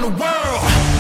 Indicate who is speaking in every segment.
Speaker 1: the world.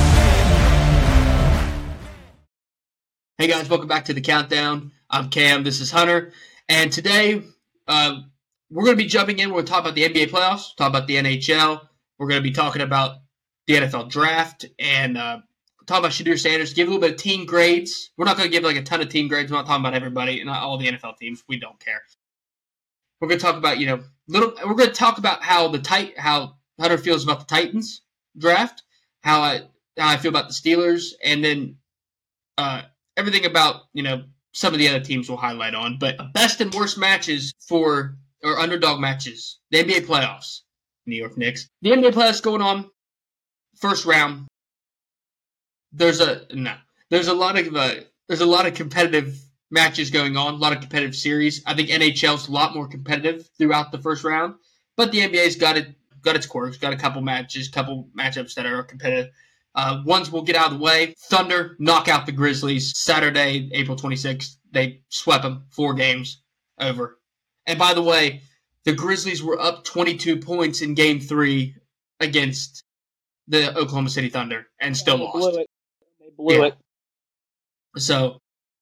Speaker 2: Hey guys, welcome back to the Countdown. I'm Cam, this is Hunter, and today we're going to be jumping in. We're going to talk about the NBA playoffs, talk about the NHL. We're going to be talking about the NFL draft, and talk about Shedeur Sanders, give a little bit of team grades. We're not going to give like a ton of team grades. We're not talking about everybody, not all the NFL teams. We don't care. We're going to talk about, we're going to talk about how Hunter feels about the Titans draft, how I feel about the Steelers, and then everything about, some of the other teams we'll highlight on. But best and worst matches or underdog matches, the NBA playoffs, New York Knicks. The NBA playoffs going on, first round. There's a lot of competitive matches going on, a lot of competitive series. I think NHL's a lot more competitive throughout the first round, but the NBA's got its quirks, got a couple matchups that are competitive. Ones we'll get out of the way. Thunder knock out the Grizzlies Saturday, April 26th. They swept them 4 games over. And by the way, the Grizzlies were up 22 points in Game 3 against the Oklahoma City Thunder and still lost.
Speaker 3: They blew it.
Speaker 2: So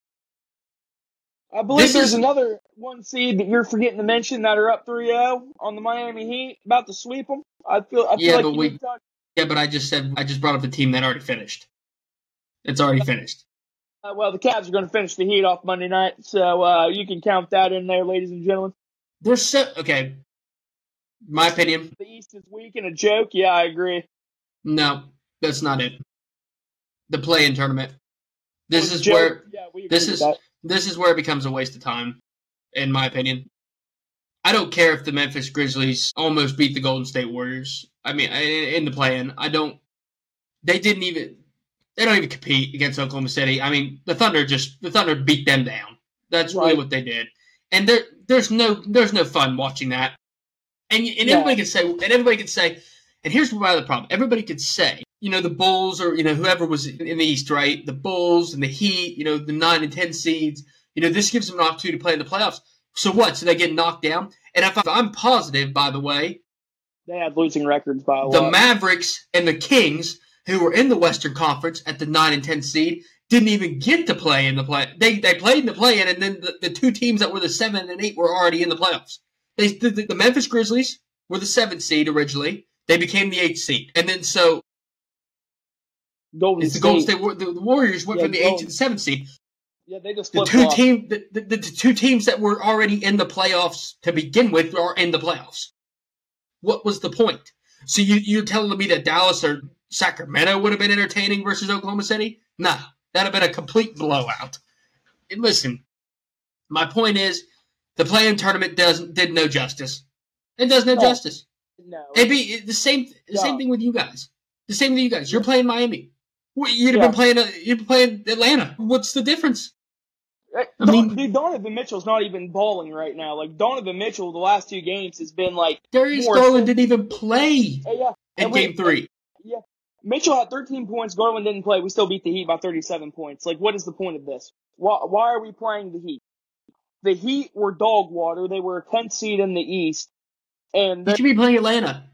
Speaker 3: I believe there's another 1 seed that you're forgetting to mention that are up 3-0 on the Miami Heat, about to sweep them. I feel like
Speaker 2: but I just brought up the team that already finished. It's already finished.
Speaker 3: Well, the Cavs are going to finish the Heat off Monday night, so you can count that in there, ladies and gentlemen.
Speaker 2: Okay. My opinion.
Speaker 3: The East is weak and a joke. Yeah, I agree.
Speaker 2: No, that's not it. The play-in tournament. This is where it becomes a waste of time, in my opinion. I don't care if the Memphis Grizzlies almost beat the Golden State Warriors. I mean, in the play-in, they don't even compete against Oklahoma City. I mean, the Thunder beat them down. That's really what they did. And there's no fun watching that. And everybody can say, and here's my other problem. Everybody could say, the Bulls or, whoever was in the East, right? The Bulls and the Heat, the 9 and 10 seeds, this gives them an opportunity to play in the playoffs. So what? So they get knocked down? And if I'm positive, by the way,
Speaker 3: they had losing records by a lot.
Speaker 2: The Mavericks and the Kings, who were in the Western Conference at the 9 and 10 seed, didn't even get to play in the play. They played in the play-in, and then the 2 teams that were the 7 and 8 were already in the playoffs. The Memphis Grizzlies were the 7th seed originally. They became the 8th seed. And then so the Golden State the Warriors went from the 8th to the 7th seed.
Speaker 3: Yeah, they just
Speaker 2: the two teams that were already in the playoffs to begin with are in the playoffs. What was the point? So you're telling me that Dallas or Sacramento would have been entertaining versus Oklahoma City? No, that'd have been a complete blowout. And listen, my point is the play-in tournament did no justice. It does no justice.
Speaker 3: No,
Speaker 2: it'd be the same thing with you guys. The same with you guys. You're playing Miami. You'd have been playing Atlanta. What's the difference?
Speaker 3: Donovan Mitchell's not even balling right now. Like, Donovan Mitchell, the last 2 games has been like...
Speaker 2: Darius Garland didn't even play in Game 3.
Speaker 3: Yeah. Mitchell had 13 points. Garland didn't play. We still beat the Heat by 37 points. Like, what is the point of this? Why are we playing the Heat? The Heat were dog water. They were a 10th seed in the East. And
Speaker 2: you should be playing Atlanta.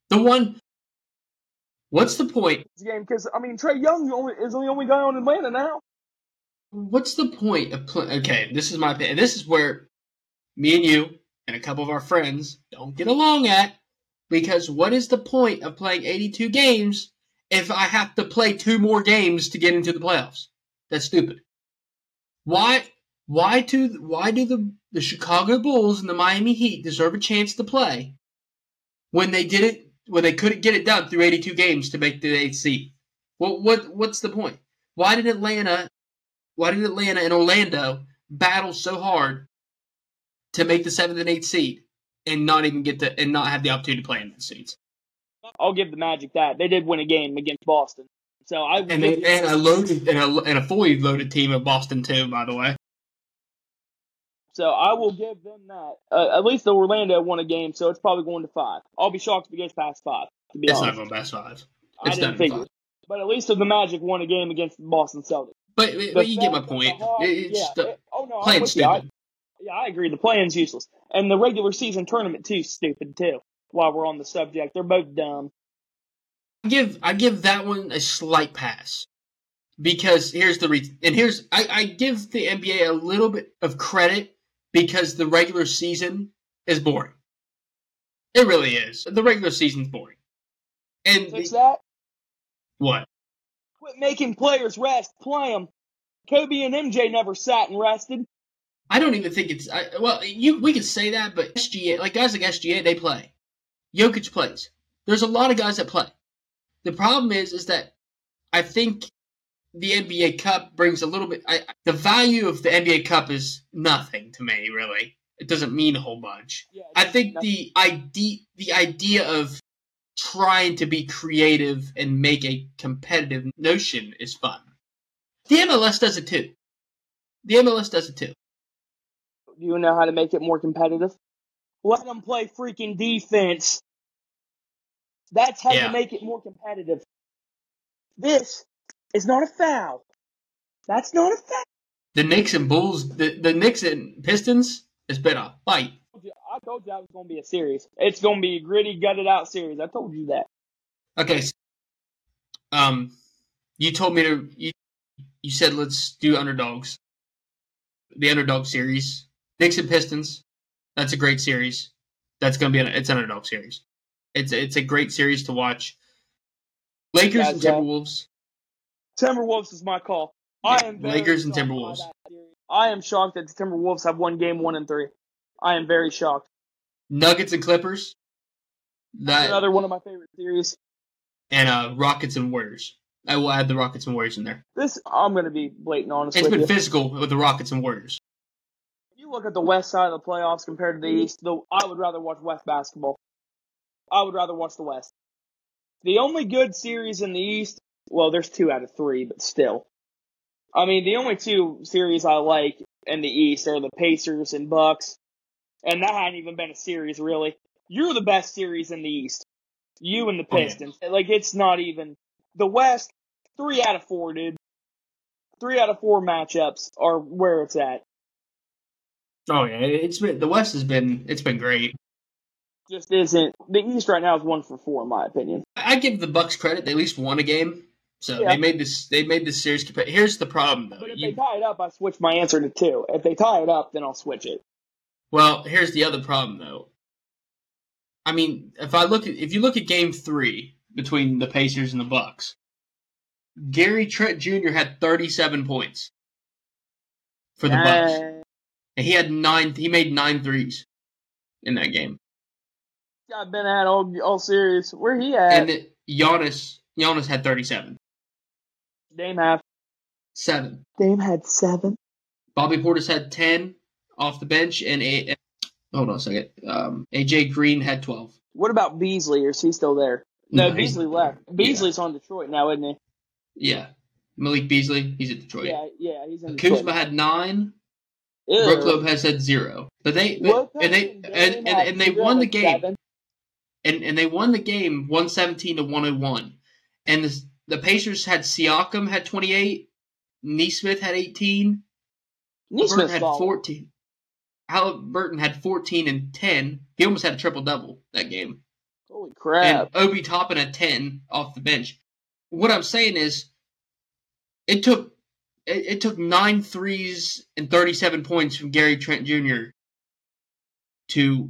Speaker 2: What's the point?
Speaker 3: Game, because Trae Young is the only guy on Atlanta now.
Speaker 2: What's the point of playing? Okay, this is my opinion. This is where me and you and a couple of our friends don't get along at, because what is the point of playing 82 games if I have to play 2 more games to get into the playoffs? That's stupid. Why do the Chicago Bulls and the Miami Heat deserve a chance to play when they couldn't get it done through 82 games to make the 8th seed? What's the point? Why did Atlanta and Orlando battle so hard to make the 7th and 8th seed and not even not have the opportunity to play in the seeds?
Speaker 3: I'll give the Magic that. They did win a game against Boston. So
Speaker 2: a fully loaded team of Boston too, by the way.
Speaker 3: So I will give them that. At least the Orlando won a game, so it's probably going to 5. I'll be shocked if it goes past 5.
Speaker 2: It's not going past 5.
Speaker 3: I didn't figure. But at least the Magic won a game against the Boston Celtics.
Speaker 2: But you get my point. Playing stupid.
Speaker 3: I agree. The play-in's useless. And the regular season tournament, too, stupid, too. While we're on the subject. They're both dumb.
Speaker 2: I give that one a slight pass because here's the reason, and I give the NBA a little bit of credit because the regular season is boring. It really is. The regular season's boring. And
Speaker 3: Fix that.
Speaker 2: What?
Speaker 3: Quit making players rest. Play them. Kobe and MJ never sat and rested.
Speaker 2: I don't even think it's we can say that, but SGA, like guys like SGA, they play. Jokic plays. There's a lot of guys that play. The problem is that I think the NBA Cup brings a little bit. The value of the NBA Cup is nothing to me, really. It doesn't mean a whole bunch. Yeah, I think the idea of trying to be creative and make a competitive notion is fun. The MLS does it too. Do
Speaker 3: you know how to make it more competitive? Let them play freaking defense. That's how you make it more competitive. This is not a foul. That's not a foul.
Speaker 2: The Knicks and Bulls, the Knicks and Pistons, it's been a fight.
Speaker 3: I told you that was going to be a series. It's going to be a gritty, gutted out series. I told you that.
Speaker 2: Okay. You told me to. You said let's do underdogs. The underdog series, Knicks and Pistons. That's a great series. That's going to be it's an underdog series. It's a great series to watch. Lakers and Timberwolves.
Speaker 3: Timberwolves is my call. I am
Speaker 2: Lakers and Timberwolves.
Speaker 3: I am shocked that the Timberwolves have won game 1 and 3. I am very shocked.
Speaker 2: Nuggets and Clippers.
Speaker 3: That's another one of my favorite series.
Speaker 2: And Rockets and Warriors. I will add the Rockets and Warriors in there.
Speaker 3: I'm going to be blatant honest with you.
Speaker 2: It's been physical with the Rockets and Warriors.
Speaker 3: If you look at the West side of the playoffs compared to the East, I would rather watch West basketball. I would rather watch the West. The only good series in the East, well, there's 2 out of 3, but still. I mean, the only 2 series I like in the East are the Pacers and Bucks. And that hadn't even been a series, really. You're the best series in the East. You and the Pistons. Oh, yeah. Like, it's not even... The West, 3 out of 4, dude. 3 out of 4 matchups are where it's at.
Speaker 2: Oh, yeah. The West has been great.
Speaker 3: Just isn't. The East right now is 1 for 4, in my opinion.
Speaker 2: I give the Bucks credit. They at least won a game. So they made this series competitive. Here's the problem, though.
Speaker 3: But if they tie it up, I switch my answer to 2. If they tie it up, then I'll switch it.
Speaker 2: Well, here's the other problem, though. I mean, if you look at Game 3 between the Pacers and the Bucks, Gary Trent Jr. had 37 points for the Bucks, and he made 9 threes in that game.
Speaker 3: Got been at all series. Where he at?
Speaker 2: And Giannis had 37.
Speaker 3: Dame had
Speaker 2: 7.
Speaker 3: Dame had 7.
Speaker 2: Bobby Portis had 10 off the bench, and hold on a second. AJ Green had 12.
Speaker 3: What about Beasley? Or is he still there? No, Beasley left. Beasley's on Detroit now, isn't he?
Speaker 2: Yeah. Malik Beasley, he's at Detroit.
Speaker 3: Yeah, he's in Detroit.
Speaker 2: Kuzma had 9. Brook Lopez had 0. But they won the game.
Speaker 3: 7.
Speaker 2: And they won the game 117-101. And the Pacers had Siakam had 28. Nesmith had 18.
Speaker 3: Nesmith
Speaker 2: had 14. Halliburton had 14 and 10. He almost had a triple-double that game.
Speaker 3: Holy crap.
Speaker 2: And Obi Toppin had 10 off the bench. What I'm saying is, it took 9 threes and 37 points from Gary Trent Jr. to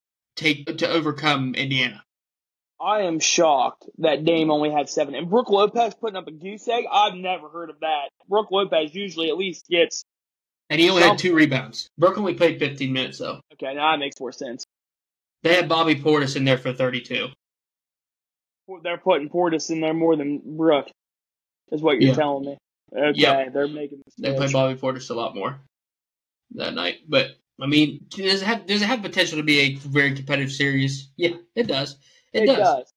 Speaker 2: overcome Indiana.
Speaker 3: I am shocked that Dame only had 7. And Brook Lopez putting up a goose egg? I've never heard of that. Brook Lopez usually at least gets...
Speaker 2: And he only had 2 rebounds. Brook only played 15 minutes, though.
Speaker 3: Okay, now that makes more sense.
Speaker 2: They had Bobby Portis in there for 32.
Speaker 3: They're putting Portis in there more than Brook, is what you're telling me. Okay, they're making this.
Speaker 2: They play Bobby Portis a lot more that night. But, I mean, does it have potential to be a very competitive series? Yeah, it does. It does.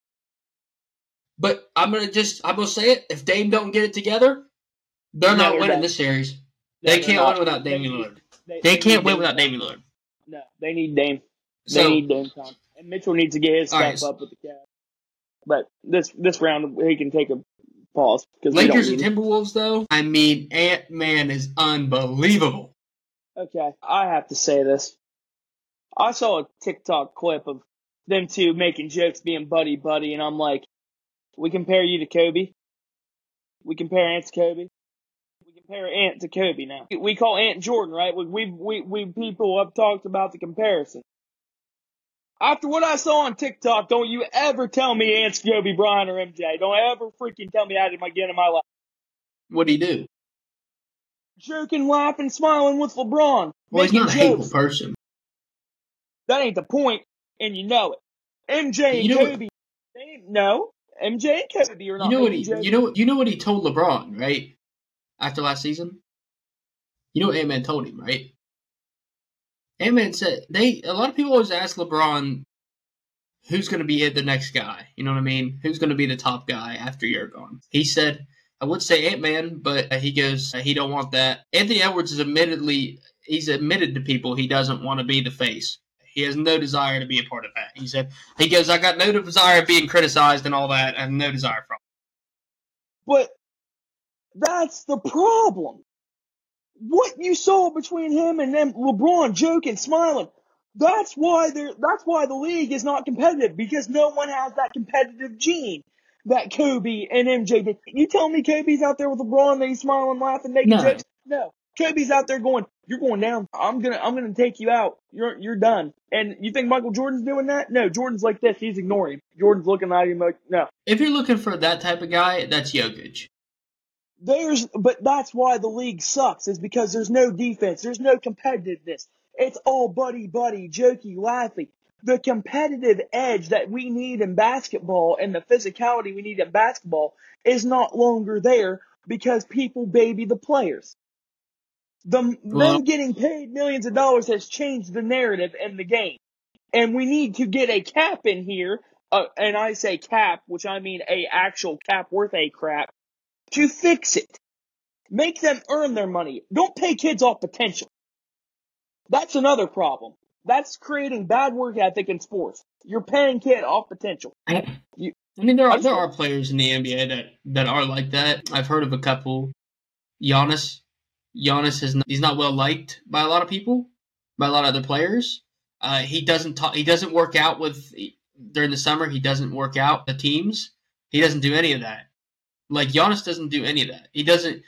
Speaker 2: But I'm gonna say it. If Dame don't get it together, they're not winning this series. They can't win without Damian Lillard. They can't win without Damian Lillard.
Speaker 3: No, they need Dame. They need Dame time. And Mitchell needs to get his stuff up with the Cavs. But this round, he can take a pause.
Speaker 2: Lakers and Timberwolves, though, I mean, Ant-Man is unbelievable.
Speaker 3: Okay, I have to say this. I saw a TikTok clip of them two making jokes being buddy-buddy, and I'm like, We compare you to Kobe. We compare Ant to Kobe. We compare Ant to Kobe now. We call Ant Jordan, right? We people have talked about the comparison. After what I saw on TikTok, don't you ever tell me Ant's Kobe Bryant or MJ. Don't ever freaking tell me that again in my life.
Speaker 2: What'd he do?
Speaker 3: Joking, laughing, smiling with LeBron.
Speaker 2: Well, he's
Speaker 3: making
Speaker 2: not a hateful
Speaker 3: jokes.
Speaker 2: person.
Speaker 3: That ain't the point, and you know it. MJ and Kobe, no. MJ and Kobe are not making jokes.
Speaker 2: You know what he told LeBron, right? After last season? You know what Ant-Man told him, right? Ant-Man said a lot of people always ask LeBron who's going to be the next guy. You know what I mean? Who's going to be the top guy after you're gone? He said, I would say Ant-Man, but he goes, he don't want that. Anthony Edwards is he's admitted to people he doesn't want to be the face. He has no desire to be a part of that. He goes, I got no desire of being criticized and all that. I have no desire from it.
Speaker 3: But that's the problem. What you saw between him and them, LeBron joking, smiling, that's why the league is not competitive, because no one has that competitive gene that Kobe and MJ did. You tell me Kobe's out there with LeBron that he's smiling, laughing, making jokes? No. Kobe's out there going, you're going down. I'm gonna take you out. You're done. And you think Michael Jordan's doing that? No, Jordan's like this. He's ignoring him. Jordan's looking at him like, no.
Speaker 2: If you're looking for that type of guy, that's Jokic.
Speaker 3: But that's why the league sucks, is because there's no defense. There's no competitiveness. It's all buddy, jokey, laughing. The competitive edge that we need in basketball and the physicality we need in basketball is not longer there because people baby the players. Them getting paid millions of dollars has changed the narrative in the game. And we need to get a cap in here, and I say cap, which I mean a actual cap worth a crap, to fix it. Make them earn their money. Don't pay kids off potential. That's another problem. That's creating bad work ethic in sports. You're paying kid off potential.
Speaker 2: There are players in the NBA that are like that. I've heard of a couple. Giannis he's not well liked by a lot of people, by a lot of other players. He doesn't work out during the summer. He doesn't work out the teams. He doesn't do any of that. Like, Giannis doesn't do any of that. He doesn't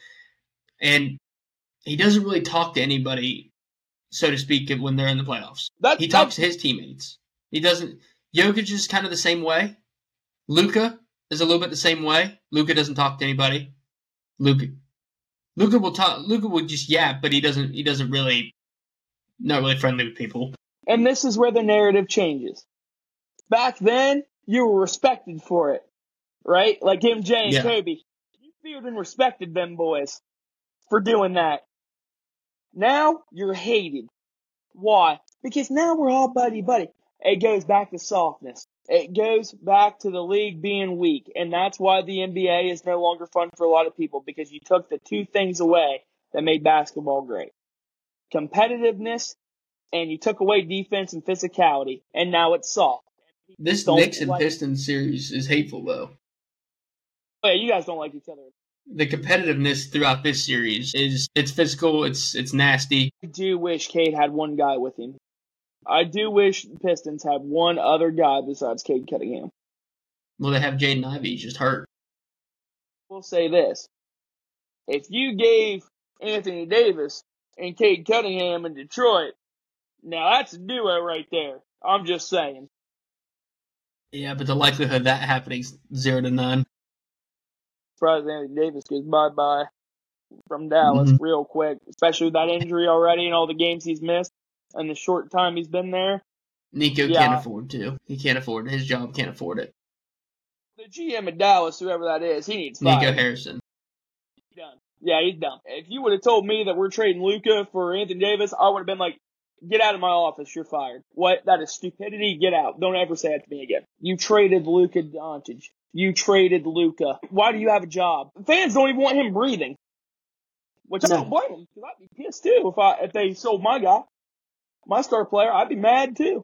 Speaker 2: really talk to anybody, so to speak, when they're in the playoffs. He talks to his teammates. He doesn't. Jokic is kind of the same way. Luka is a little bit the same way. Luka doesn't talk to anybody. Luka will talk. Luka will just yap, but he doesn't really, not really friendly with people.
Speaker 3: And this is where the narrative changes. Back then, you were respected for it, right? Like MJ and Kobe. You feared and respected them boys for doing that. Now, you're hated. Why? Because now we're all buddy. It goes back to softness. It goes back to the league being weak. And that's why the NBA is no longer fun for a lot of people, because you took the two things away that made basketball great. Competitiveness, and you took away defense and physicality. And now it's soft.
Speaker 2: This Knicks and Pistons series is hateful, though.
Speaker 3: Oh, yeah, you guys don't like each other.
Speaker 2: The competitiveness throughout this series it's physical, it's nasty.
Speaker 3: I do wish Cade had one guy with him. I do wish the Pistons had one other guy besides Cade Cunningham.
Speaker 2: Well, they have Jaden Ivey, just hurt.
Speaker 3: We'll say this. If you gave Anthony Davis and Cade Cunningham in Detroit, now that's a duo right there. I'm just saying.
Speaker 2: Yeah, but the likelihood of that happening is 0 to none.
Speaker 3: Surprised Anthony Davis goes bye-bye from Dallas real quick, especially with that injury already and all the games he's missed and the short time he's been there.
Speaker 2: Nico can't afford to. He can't afford it. His job can't afford it.
Speaker 3: The GM of Dallas, whoever that is, he needs
Speaker 2: Nico Harrison.
Speaker 3: He's done. Yeah, he's done. If you would have told me that we're trading Luka for Anthony Davis, I would have been like, get out of my office, you're fired. What? That is stupidity. Get out. Don't ever say that to me again. You traded Luka Doncic. You traded Luka. Why do you have a job? Fans don't even want him breathing. Which I don't blame him, because I'd be pissed too if they sold my guy. My star player, I'd be mad too.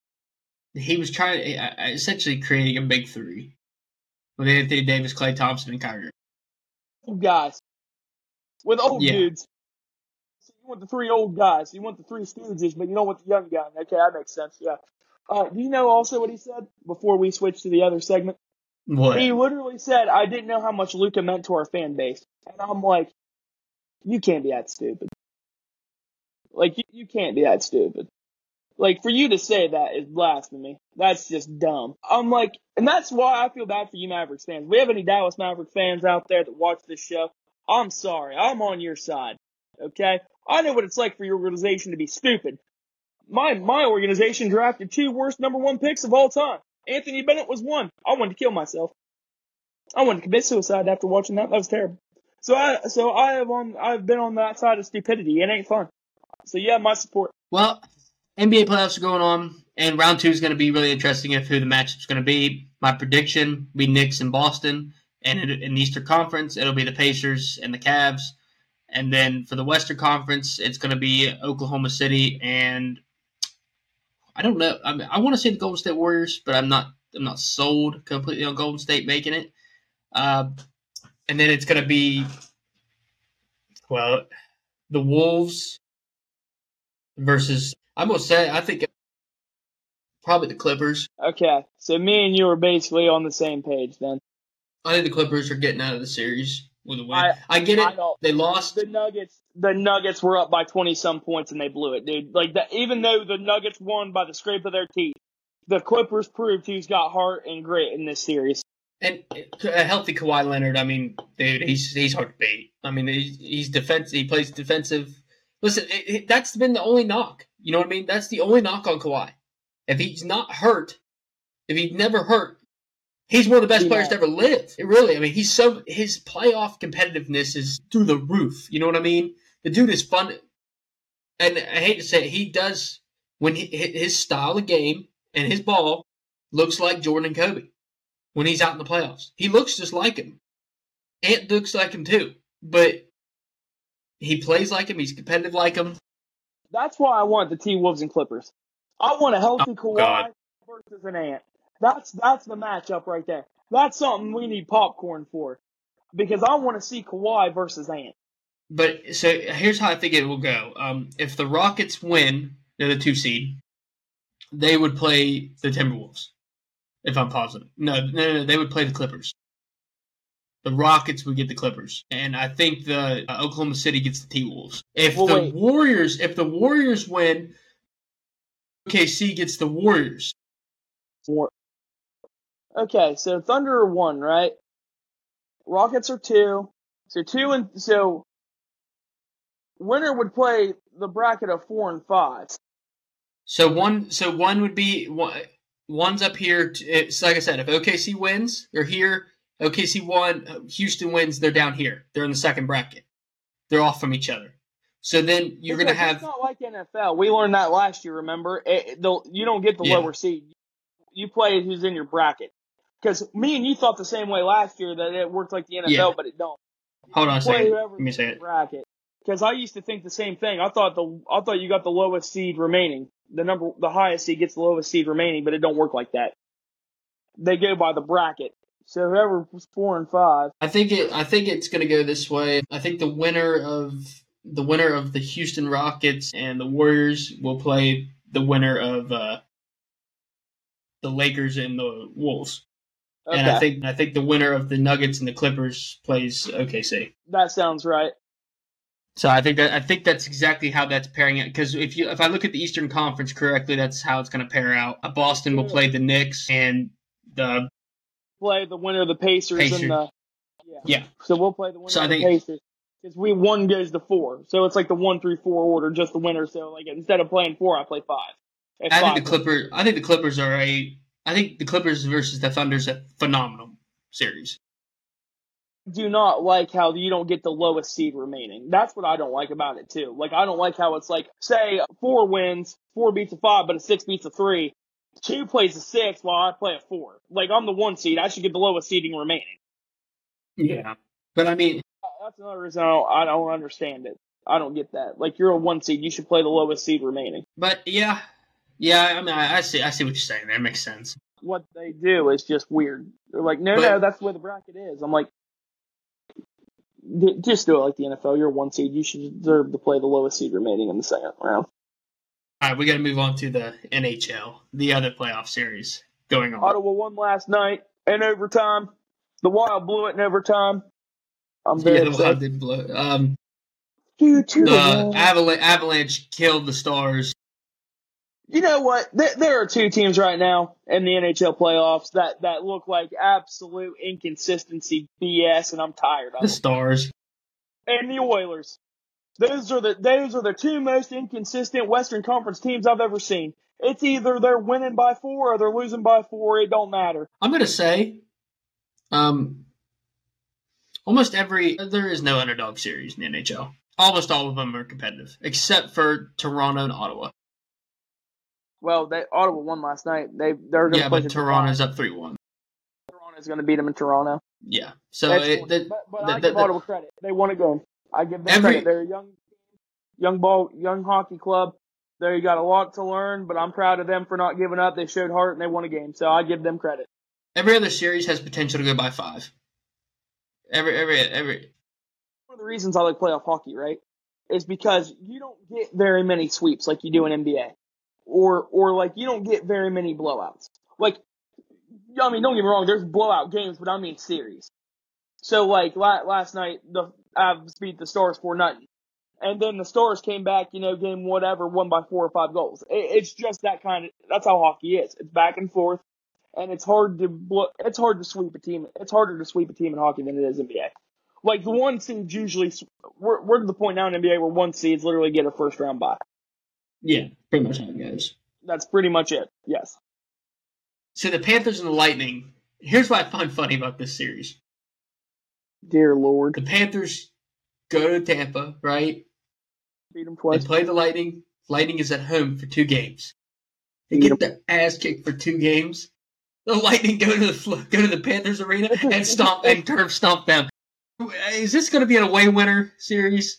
Speaker 2: He was trying to, essentially creating a big three with Anthony Davis, Klay Thompson, and Kyrie.
Speaker 3: Guys. With old dudes. So you want the three old guys. You want the three Stooges, but you don't want the young guy. Okay, that makes sense, yeah. Do you know also what he said before we switch to the other segment?
Speaker 2: What?
Speaker 3: He literally said, I didn't know how much Luka meant to our fan base. And I'm like, you can't be that stupid. Like, you can't be that stupid. Like, for you to say that is blasphemy. That's just dumb. I'm like, and that's why I feel bad for you Mavericks fans. If we have any Dallas Maverick fans out there that watch this show, I'm sorry. I'm on your side. Okay? I know what it's like for your organization to be stupid. My organization drafted 2 worst number 1 picks of all time. Anthony Bennett was 1. I wanted to kill myself. I wanted to commit suicide after watching that. That was terrible. I've been on that side of stupidity. It ain't fun. So yeah, my support.
Speaker 2: Well, NBA playoffs are going on, and round 2 is going to be really interesting of who the matchup's going to be. My prediction will be Knicks and Boston, and in the Eastern Conference, it'll be the Pacers and the Cavs. And then for the Western Conference, it's going to be Oklahoma City and I don't know. I want to say the Golden State Warriors, but I'm not sold completely on Golden State making it. And then it's going to be the Wolves versus I'm going to say I think probably the Clippers.
Speaker 3: Okay, so me and you are basically on the same page then.
Speaker 2: I think the Clippers are getting out of the series with a win. I get it. They lost.
Speaker 3: The Nuggets were up by 20-some points and they blew it, dude. Like that, even though the Nuggets won by the scrape of their teeth, the Clippers proved who's got heart and grit in this series.
Speaker 2: And a healthy Kawhi Leonard, I mean, dude, he's hard to beat. I mean, he's defensive. He plays defensive. Listen, that's been the only knock. You know what I mean? That's the only knock on Kawhi. If he's not hurt, if he's never hurt, he's one of the best players to ever live. Really, I mean, his playoff competitiveness is through the roof. You know what I mean? The dude is fun, and I hate to say it, he does when his style of game and his ball looks like Jordan and Kobe when he's out in the playoffs. He looks just like him. Ant looks like him too, but he plays like him. He's competitive like him.
Speaker 3: That's why I want the T-Wolves and Clippers. I want a healthy Kawhi versus an Ant. That's the matchup right there. That's something we need popcorn for, because I want to see Kawhi versus Ant.
Speaker 2: But so here's how I think it will go. If the Rockets win, they're the 2 seed, they would play the Timberwolves. If I'm positive, no, they would play the Clippers. The Rockets would get the Clippers, and I think the Oklahoma City gets the T-Wolves. If the Warriors win, OKC gets the Warriors.
Speaker 3: Okay, so Thunder are 1, right? Rockets are 2. So winner would play the bracket of 4 and 5.
Speaker 2: So one would be one's up here. It's like I said, if OKC wins, they're here. OKC won, Houston wins, they're down here. They're in the second bracket. They're off from each other. So then you're going to have...
Speaker 3: It's not like NFL. We learned that last year, remember? You don't get the lower seed. You play who's in your bracket. Because me and you thought the same way last year that it worked like the NFL, but it don't.
Speaker 2: Hold on a second. Let me say it.
Speaker 3: Because I used to think the same thing. I thought you got the lowest seed remaining. The highest seed gets the lowest seed remaining, but it don't work like that. They go by the bracket. So whoever was 4 and 5.
Speaker 2: I think it's going to go this way. I think the winner of the Houston Rockets and the Warriors will play the winner of the Lakers and the Wolves. Okay. And I think the winner of the Nuggets and the Clippers plays OKC.
Speaker 3: That sounds right.
Speaker 2: So I think that's exactly how that's pairing out. Because if I look at the Eastern Conference correctly, that's how it's going to pair out. Boston will play the Knicks and
Speaker 3: play the winner of the Pacers. And the So we'll play the winner of the Pacers. Because one goes to 4. So it's like the 1 through 4 order, just the winner. So like instead of playing 4, I play 5.
Speaker 2: I think the Clippers versus the Thunder is a phenomenal series.
Speaker 3: Do not like how you don't get the lowest seed remaining. That's what I don't like about it too. Like I don't like how it's like, say 4 wins, 4 beats a 5, but a 6 beats a 3. 2 plays a 6 while I play a 4. Like I'm the 1 seed, I should get the lowest seeding remaining.
Speaker 2: Yeah, but I mean,
Speaker 3: that's another reason I don't understand it. I don't get that. Like you're a 1 seed, you should play the lowest seed remaining.
Speaker 2: But yeah. I mean, I see what you're saying. That makes sense.
Speaker 3: What they do is just weird. They're like, no, that's the way the bracket is. I'm like, just do it like the NFL. You're a 1 seed. You should deserve to play the lowest seed remaining in the second round.
Speaker 2: All right, we got to move on to the NHL, the other playoff series going on.
Speaker 3: Ottawa won last night. in overtime. The Wild blew it in overtime. I'm very
Speaker 2: the
Speaker 3: upset.
Speaker 2: Wild did blow.
Speaker 3: The
Speaker 2: Avalanche killed the Stars.
Speaker 3: You know what? There are two teams right now in the NHL playoffs that look like absolute inconsistency BS, and I'm tired of
Speaker 2: The
Speaker 3: them.
Speaker 2: Stars.
Speaker 3: And the Oilers. Those are the two most inconsistent Western Conference teams I've ever seen. It's either they're winning by 4 or they're losing by 4. It don't matter.
Speaker 2: I'm gonna say, almost there is no underdog series in the NHL. Almost all of them are competitive, except for Toronto and Ottawa.
Speaker 3: Well, Ottawa won last night. They're going to
Speaker 2: but Toronto's up 3-1.
Speaker 3: Toronto's going to beat them in Toronto.
Speaker 2: Yeah, so
Speaker 3: but I give Ottawa credit. They won a game. I give them credit. They're a young hockey club. They got a lot to learn, but I'm proud of them for not giving up. They showed heart and they won a game, so I give them credit.
Speaker 2: Every other series has potential to go by 5. Every.
Speaker 3: One of the reasons I like playoff hockey, right, is because you don't get very many sweeps like you do in NBA, or like you don't get very many blowouts. Like, I mean, don't get me wrong, there's blowout games, but I mean series. So like last night, the Avs beat the Stars 4-0. And then the Stars came back, game whatever, won by 4 or 5 goals. It's just that's how hockey is. It's back and forth, and it's hard to sweep a team. It's harder to sweep a team in hockey than it is in NBA. Like the one seeds usually, we're to the point now in NBA where one seeds literally get a first round bye.
Speaker 2: Yeah, pretty much how it goes.
Speaker 3: That's pretty much it. Yes.
Speaker 2: So the Panthers and the Lightning. Here's what I find funny about this series.
Speaker 3: Dear Lord.
Speaker 2: The Panthers go to Tampa, right?
Speaker 3: Beat them twice.
Speaker 2: They play the Lightning. Lightning is at home for 2 games. They get their ass kicked for 2 games. The Lightning go to the Panthers arena and turf stomp them. Is this going to be an away winner series?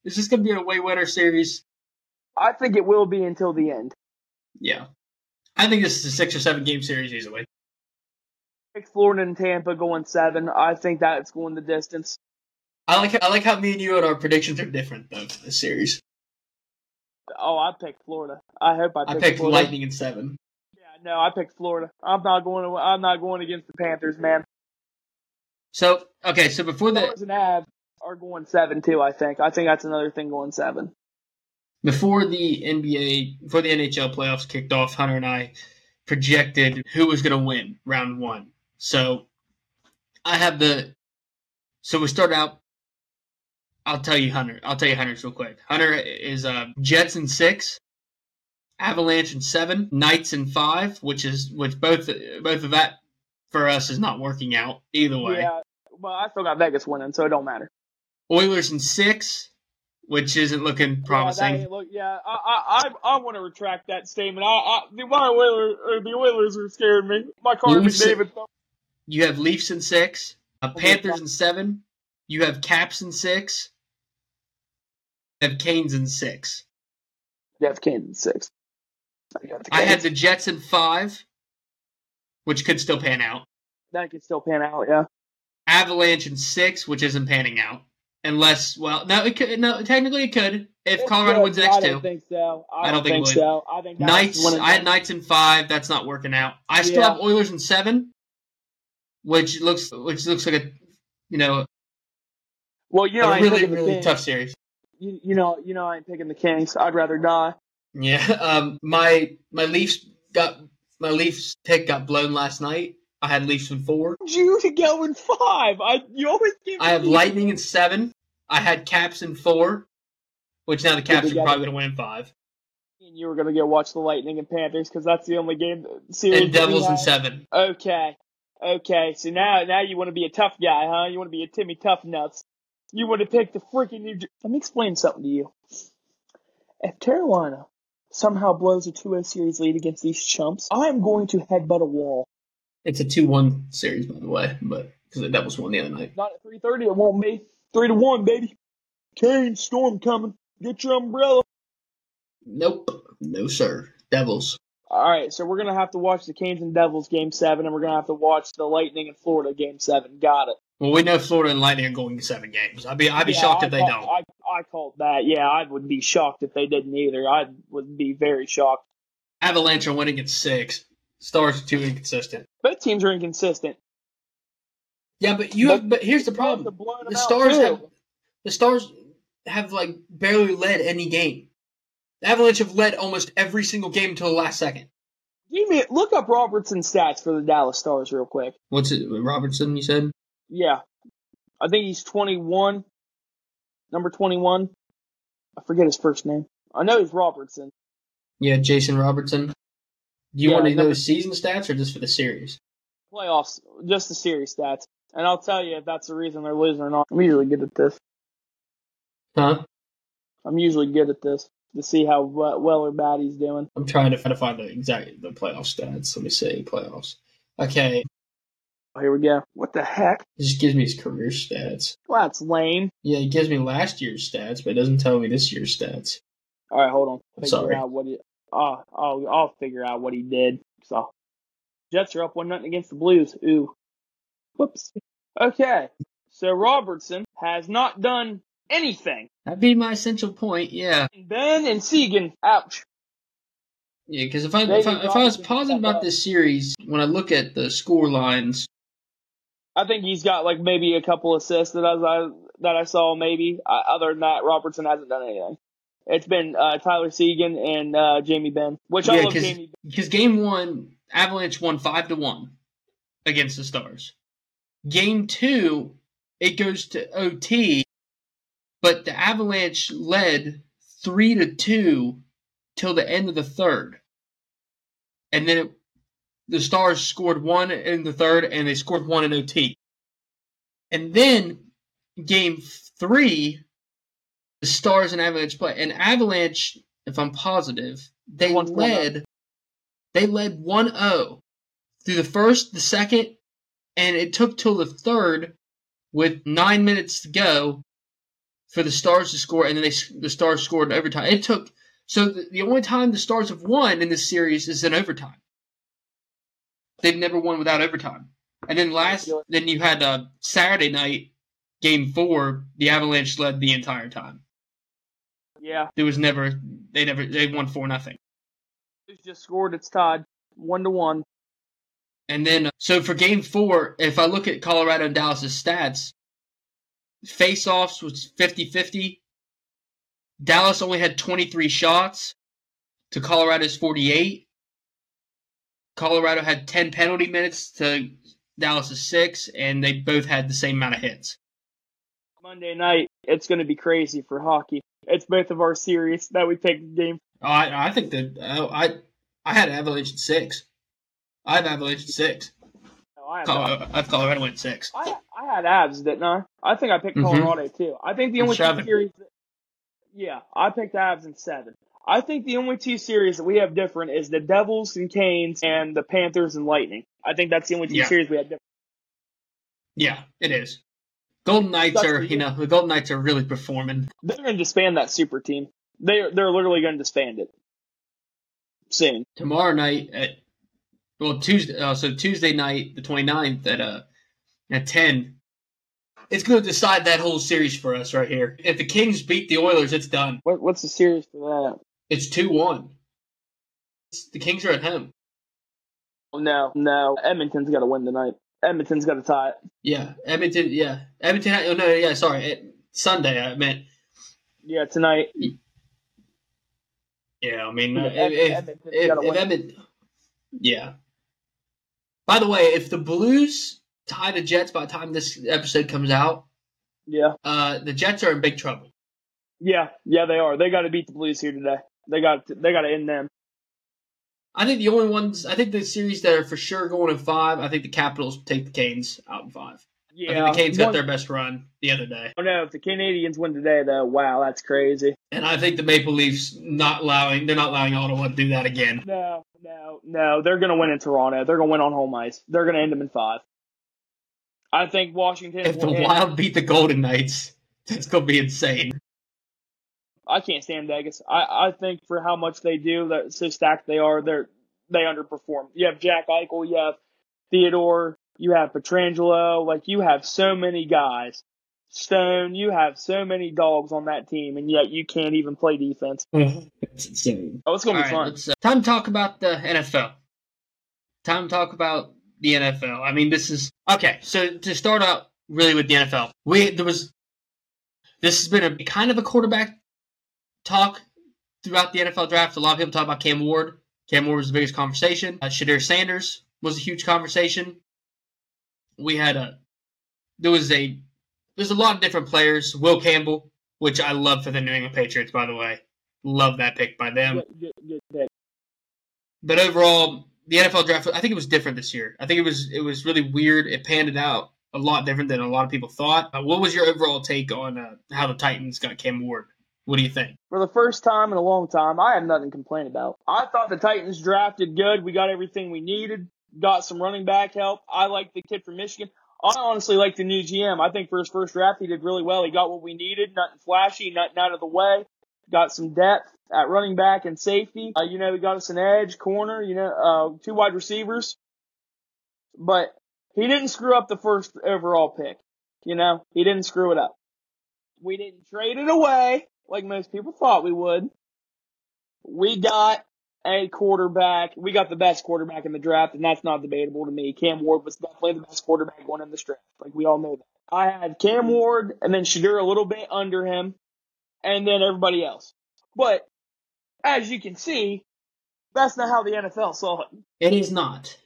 Speaker 3: I think it will be until the end.
Speaker 2: Yeah. I think this is a 6 or 7 game series easily.
Speaker 3: Florida and Tampa going 7. I think that's going the distance.
Speaker 2: I like how me and you and our predictions are different though for this series.
Speaker 3: Oh, I picked Florida. I hope I
Speaker 2: picked
Speaker 3: Florida.
Speaker 2: Lightning in 7.
Speaker 3: Yeah, no, I picked Florida. I'm not going against the Panthers, man.
Speaker 2: So before the
Speaker 3: Stars and Avs are going 7 too. I think that's another thing going 7.
Speaker 2: Before the NHL playoffs kicked off, Hunter and I projected who was going to win round 1. So we start out. I'll tell you Hunter's real quick. Hunter is Jets in 6, Avalanche in 7, Knights in 5, which both of that for us is not working out either way.
Speaker 3: Yeah, well, I still got Vegas winning, so it don't matter.
Speaker 2: Oilers in 6, which isn't looking promising.
Speaker 3: I want to retract that statement. The Oilers are scaring me. My Connor McDavid.
Speaker 2: You have Leafs in 6, Panthers in 7. You have Caps in 6. You have Canes in 6.
Speaker 3: You have Canes in 6.
Speaker 2: I had the Jets in 5, which could still pan out.
Speaker 3: That could still pan out, yeah.
Speaker 2: Avalanche in 6, which isn't panning out. Unless, technically it could. If Colorado wins the next 2.
Speaker 3: I don't think so.
Speaker 2: I don't think
Speaker 3: so. I think
Speaker 2: Knights. I had Knights in 5. That's not working out. I still have Oilers in 7, which looks like a,
Speaker 3: well,
Speaker 2: a really tough series.
Speaker 3: I ain't picking the Kings. I'd rather die.
Speaker 2: Yeah. My Leafs pick got blown last night. I had Leafs in 4.
Speaker 3: You to go in 5. You always give.
Speaker 2: I have Lightning in 7. I had Caps in 4, which now the Caps are probably going to win in 5.
Speaker 3: And you were going to go watch the Lightning and Panthers because that's the only game series.
Speaker 2: And Devils in 7.
Speaker 3: Okay. So now you want to be a tough guy, huh? You want to be a Timmy Tough Nuts. You want to pick the freaking New Jersey. Let me explain something to you. If Carolina somehow blows a 2-0 series lead against these chumps, I'm going to headbutt a wall.
Speaker 2: It's a 2-1 series, by the way, but because the Devils won the other night.
Speaker 3: Not at 3:30, it won't be. 3-1, baby. Kane, storm coming. Get your umbrella.
Speaker 2: Nope. No, sir. Devils.
Speaker 3: All right, so we're going to have to watch the Canes and Devils Game 7, and we're going to have to watch the Lightning and Florida Game 7. Got it.
Speaker 2: Well, we know Florida and Lightning are going 7 games. I'd be shocked if they don't.
Speaker 3: I called that. Yeah, I would be shocked if they didn't either. I would be very shocked.
Speaker 2: Avalanche are winning at 6. Stars are too inconsistent.
Speaker 3: Both teams are inconsistent.
Speaker 2: Yeah, but here's the problem: the Stars have like barely led any game. The Avalanche have led almost every single game until the last second.
Speaker 3: Look up Robertson's stats for the Dallas Stars real quick.
Speaker 2: What's it, Robertson? You said?
Speaker 3: Yeah, I think he's 21, number 21. I forget his first name. I know he's Robertson.
Speaker 2: Yeah, Jason Robertson. Do you want to know his season stats or just for the series?
Speaker 3: Playoffs, just the series stats. And I'll tell you if that's the reason they're losing or not. I'm usually good at this.
Speaker 2: Huh?
Speaker 3: I'm usually good at this to see how well or bad he's doing.
Speaker 2: I'm trying to find the playoff stats. Let me see playoffs. Okay.
Speaker 3: Here we go. What the heck?
Speaker 2: It just gives me his career stats.
Speaker 3: Well, that's lame.
Speaker 2: Yeah, it gives me last year's stats, but it doesn't tell me this year's stats.
Speaker 3: All right, hold on.
Speaker 2: Sorry.
Speaker 3: I'll figure out what he did. So, Jets are up 1-0 against the Blues. Ooh. Whoops. Okay. So Robertson has not done anything.
Speaker 2: That'd be my essential point, yeah.
Speaker 3: Ben and Seguin, ouch.
Speaker 2: Yeah, because if I was positive about this series, when I look at the score lines,
Speaker 3: I think he's got like maybe a couple assists that I saw maybe. Other than that, Robertson hasn't done anything. It's been Tyler Seguin and Jamie Benn, which I love Jamie Benn.
Speaker 2: Because game 1, Avalanche won 5-1 against the Stars. Game 2, it goes to OT, but the Avalanche led 3-2 till the end of the third. And then the Stars scored 1 in the third, and they scored 1 in OT. And then game 3, the Stars and Avalanche play. And Avalanche, if I'm positive, they led 1-0 through the first, the second, and it took till the third with 9 minutes to go for the Stars to score, and then the Stars scored in overtime. It took the only time the Stars have won in this series is in overtime. They've never won without overtime. And then then you had Saturday night, game 4, the Avalanche led the entire time.
Speaker 3: Yeah.
Speaker 2: They won 4-0.
Speaker 3: It's just scored, it's tied 1-1.
Speaker 2: And then, so for game 4, if I look at Colorado and Dallas' stats, face-offs was 50-50. Dallas only had 23 shots to Colorado's 48. Colorado had 10 penalty minutes to Dallas' 6, and they both had the same amount of hits.
Speaker 3: Monday night, it's going to be crazy for hockey. It's both of our series that we picked the game.
Speaker 2: I think that I had Avalanche at 6. I have Avalanche at 6.
Speaker 3: No, I
Speaker 2: have Colorado went 6.
Speaker 3: I had Avs, didn't I? I think I picked Colorado too. I think the only 2 series. Yeah, I picked Avs in 7. I think the only 2 series that we have different is the Devils and Canes and the Panthers and Lightning. I think that's the only 2 series we have different.
Speaker 2: Yeah, it is. Golden Knights the Golden Knights are really performing.
Speaker 3: They're going to disband that super team. They're literally going to disband it soon.
Speaker 2: Tomorrow night Tuesday night, the 29th at 10. It's going to decide that whole series for us right here. If the Kings beat the Oilers, it's done.
Speaker 3: What's the series for that?
Speaker 2: It's 2-1. The Kings are at home.
Speaker 3: No. Edmonton's got to win tonight. Edmonton's got to tie it.
Speaker 2: Yeah, Edmonton. Yeah, Edmonton. Sorry, Sunday. I meant.
Speaker 3: Yeah, tonight.
Speaker 2: Yeah, I mean, if Edmonton. Yeah. By the way, if the Blues tie the Jets by the time this episode comes out, the Jets are in big trouble.
Speaker 3: Yeah, they are. They got to beat the Blues here today. They got to end them.
Speaker 2: I think the series that are for sure going in 5, I think the Capitals take the Canes out in 5. Yeah, I think the Canes got their best run the other day.
Speaker 3: Oh no, if the Canadians win today, though, wow, that's crazy.
Speaker 2: And I think the Maple Leafs they're not allowing Ottawa to do that again.
Speaker 3: No, they're going to win in Toronto. They're going to win on home ice. They're going to end them in 5. I think Washington.
Speaker 2: If the Wild beat the Golden Knights, that's going to be insane.
Speaker 3: I can't stand Vegas. I think for how much they do, that so stacked they are, they underperform. You have Jack Eichel, you have Theodore, you have Pietrangelo, like you have so many guys. Stone, you have so many dogs on that team, and yet you can't even play defense.
Speaker 2: It's insane.
Speaker 3: Oh, it's going to be fun.
Speaker 2: Time to talk about the NFL. Time to talk about the NFL. I mean, this is okay. So to start out really with the NFL, this has been a kind of a quarterback talk throughout the NFL draft. A lot of people talk about Cam Ward. Cam Ward was the biggest conversation. Shedeur Sanders was a huge conversation. There's a lot of different players. Will Campbell, which I love for the New England Patriots, by the way. Love that pick by them.
Speaker 3: Good pick.
Speaker 2: But overall, the NFL draft, I think it was different this year. I think it was really weird. It panned out a lot different than a lot of people thought. What was your overall take on how the Titans got Cam Ward? What do you think?
Speaker 3: For the first time in a long time, I have nothing to complain about. I thought the Titans drafted good. We got everything we needed. Got some running back help. I like the kid from Michigan. I honestly like the new GM. I think for his first draft, he did really well. He got what we needed. Nothing flashy, nothing out of the way. Got some depth at running back and safety. We got us an edge, corner, 2 wide receivers. But he didn't screw up the first overall pick. He didn't screw it up. We didn't trade it away like most people thought we would. We got a quarterback. We got the best quarterback in the draft, and that's not debatable to me. Cam Ward was definitely the best quarterback going in this draft. Like, we all know that. I had Cam Ward and then Shedeur a little bit under him, and then everybody else. But as you can see, that's not how the NFL saw it.
Speaker 2: It is not.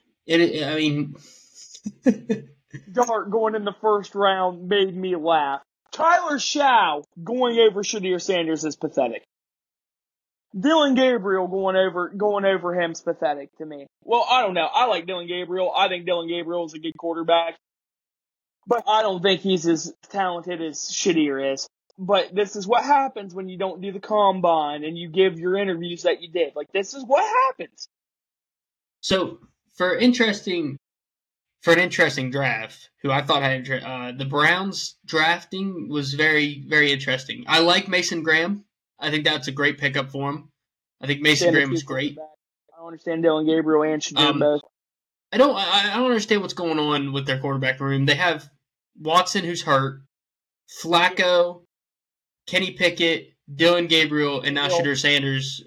Speaker 3: Dart going in the first round made me laugh. Tyler Shaw going over Shedeur Sanders is pathetic. Dillon Gabriel going over him is pathetic to me. Well, I don't know. I like Dillon Gabriel. I think Dillon Gabriel is a good quarterback. But I don't think he's as talented as Shedeur is. But this is what happens when you don't do the combine and you give your interviews that you did. Like, this is what happens.
Speaker 2: So, for an interesting draft, who I thought had the Browns drafting was very, very interesting. I like Mason Graham. I think that's a great pickup for him. I think Mason Graham was great.
Speaker 3: I don't understand Dillon Gabriel and Shedeur both.
Speaker 2: I don't understand what's going on with their quarterback room. They have Watson, who's hurt, Flacco, Kenny Pickett, Dillon Gabriel, and now Shedeur Sanders.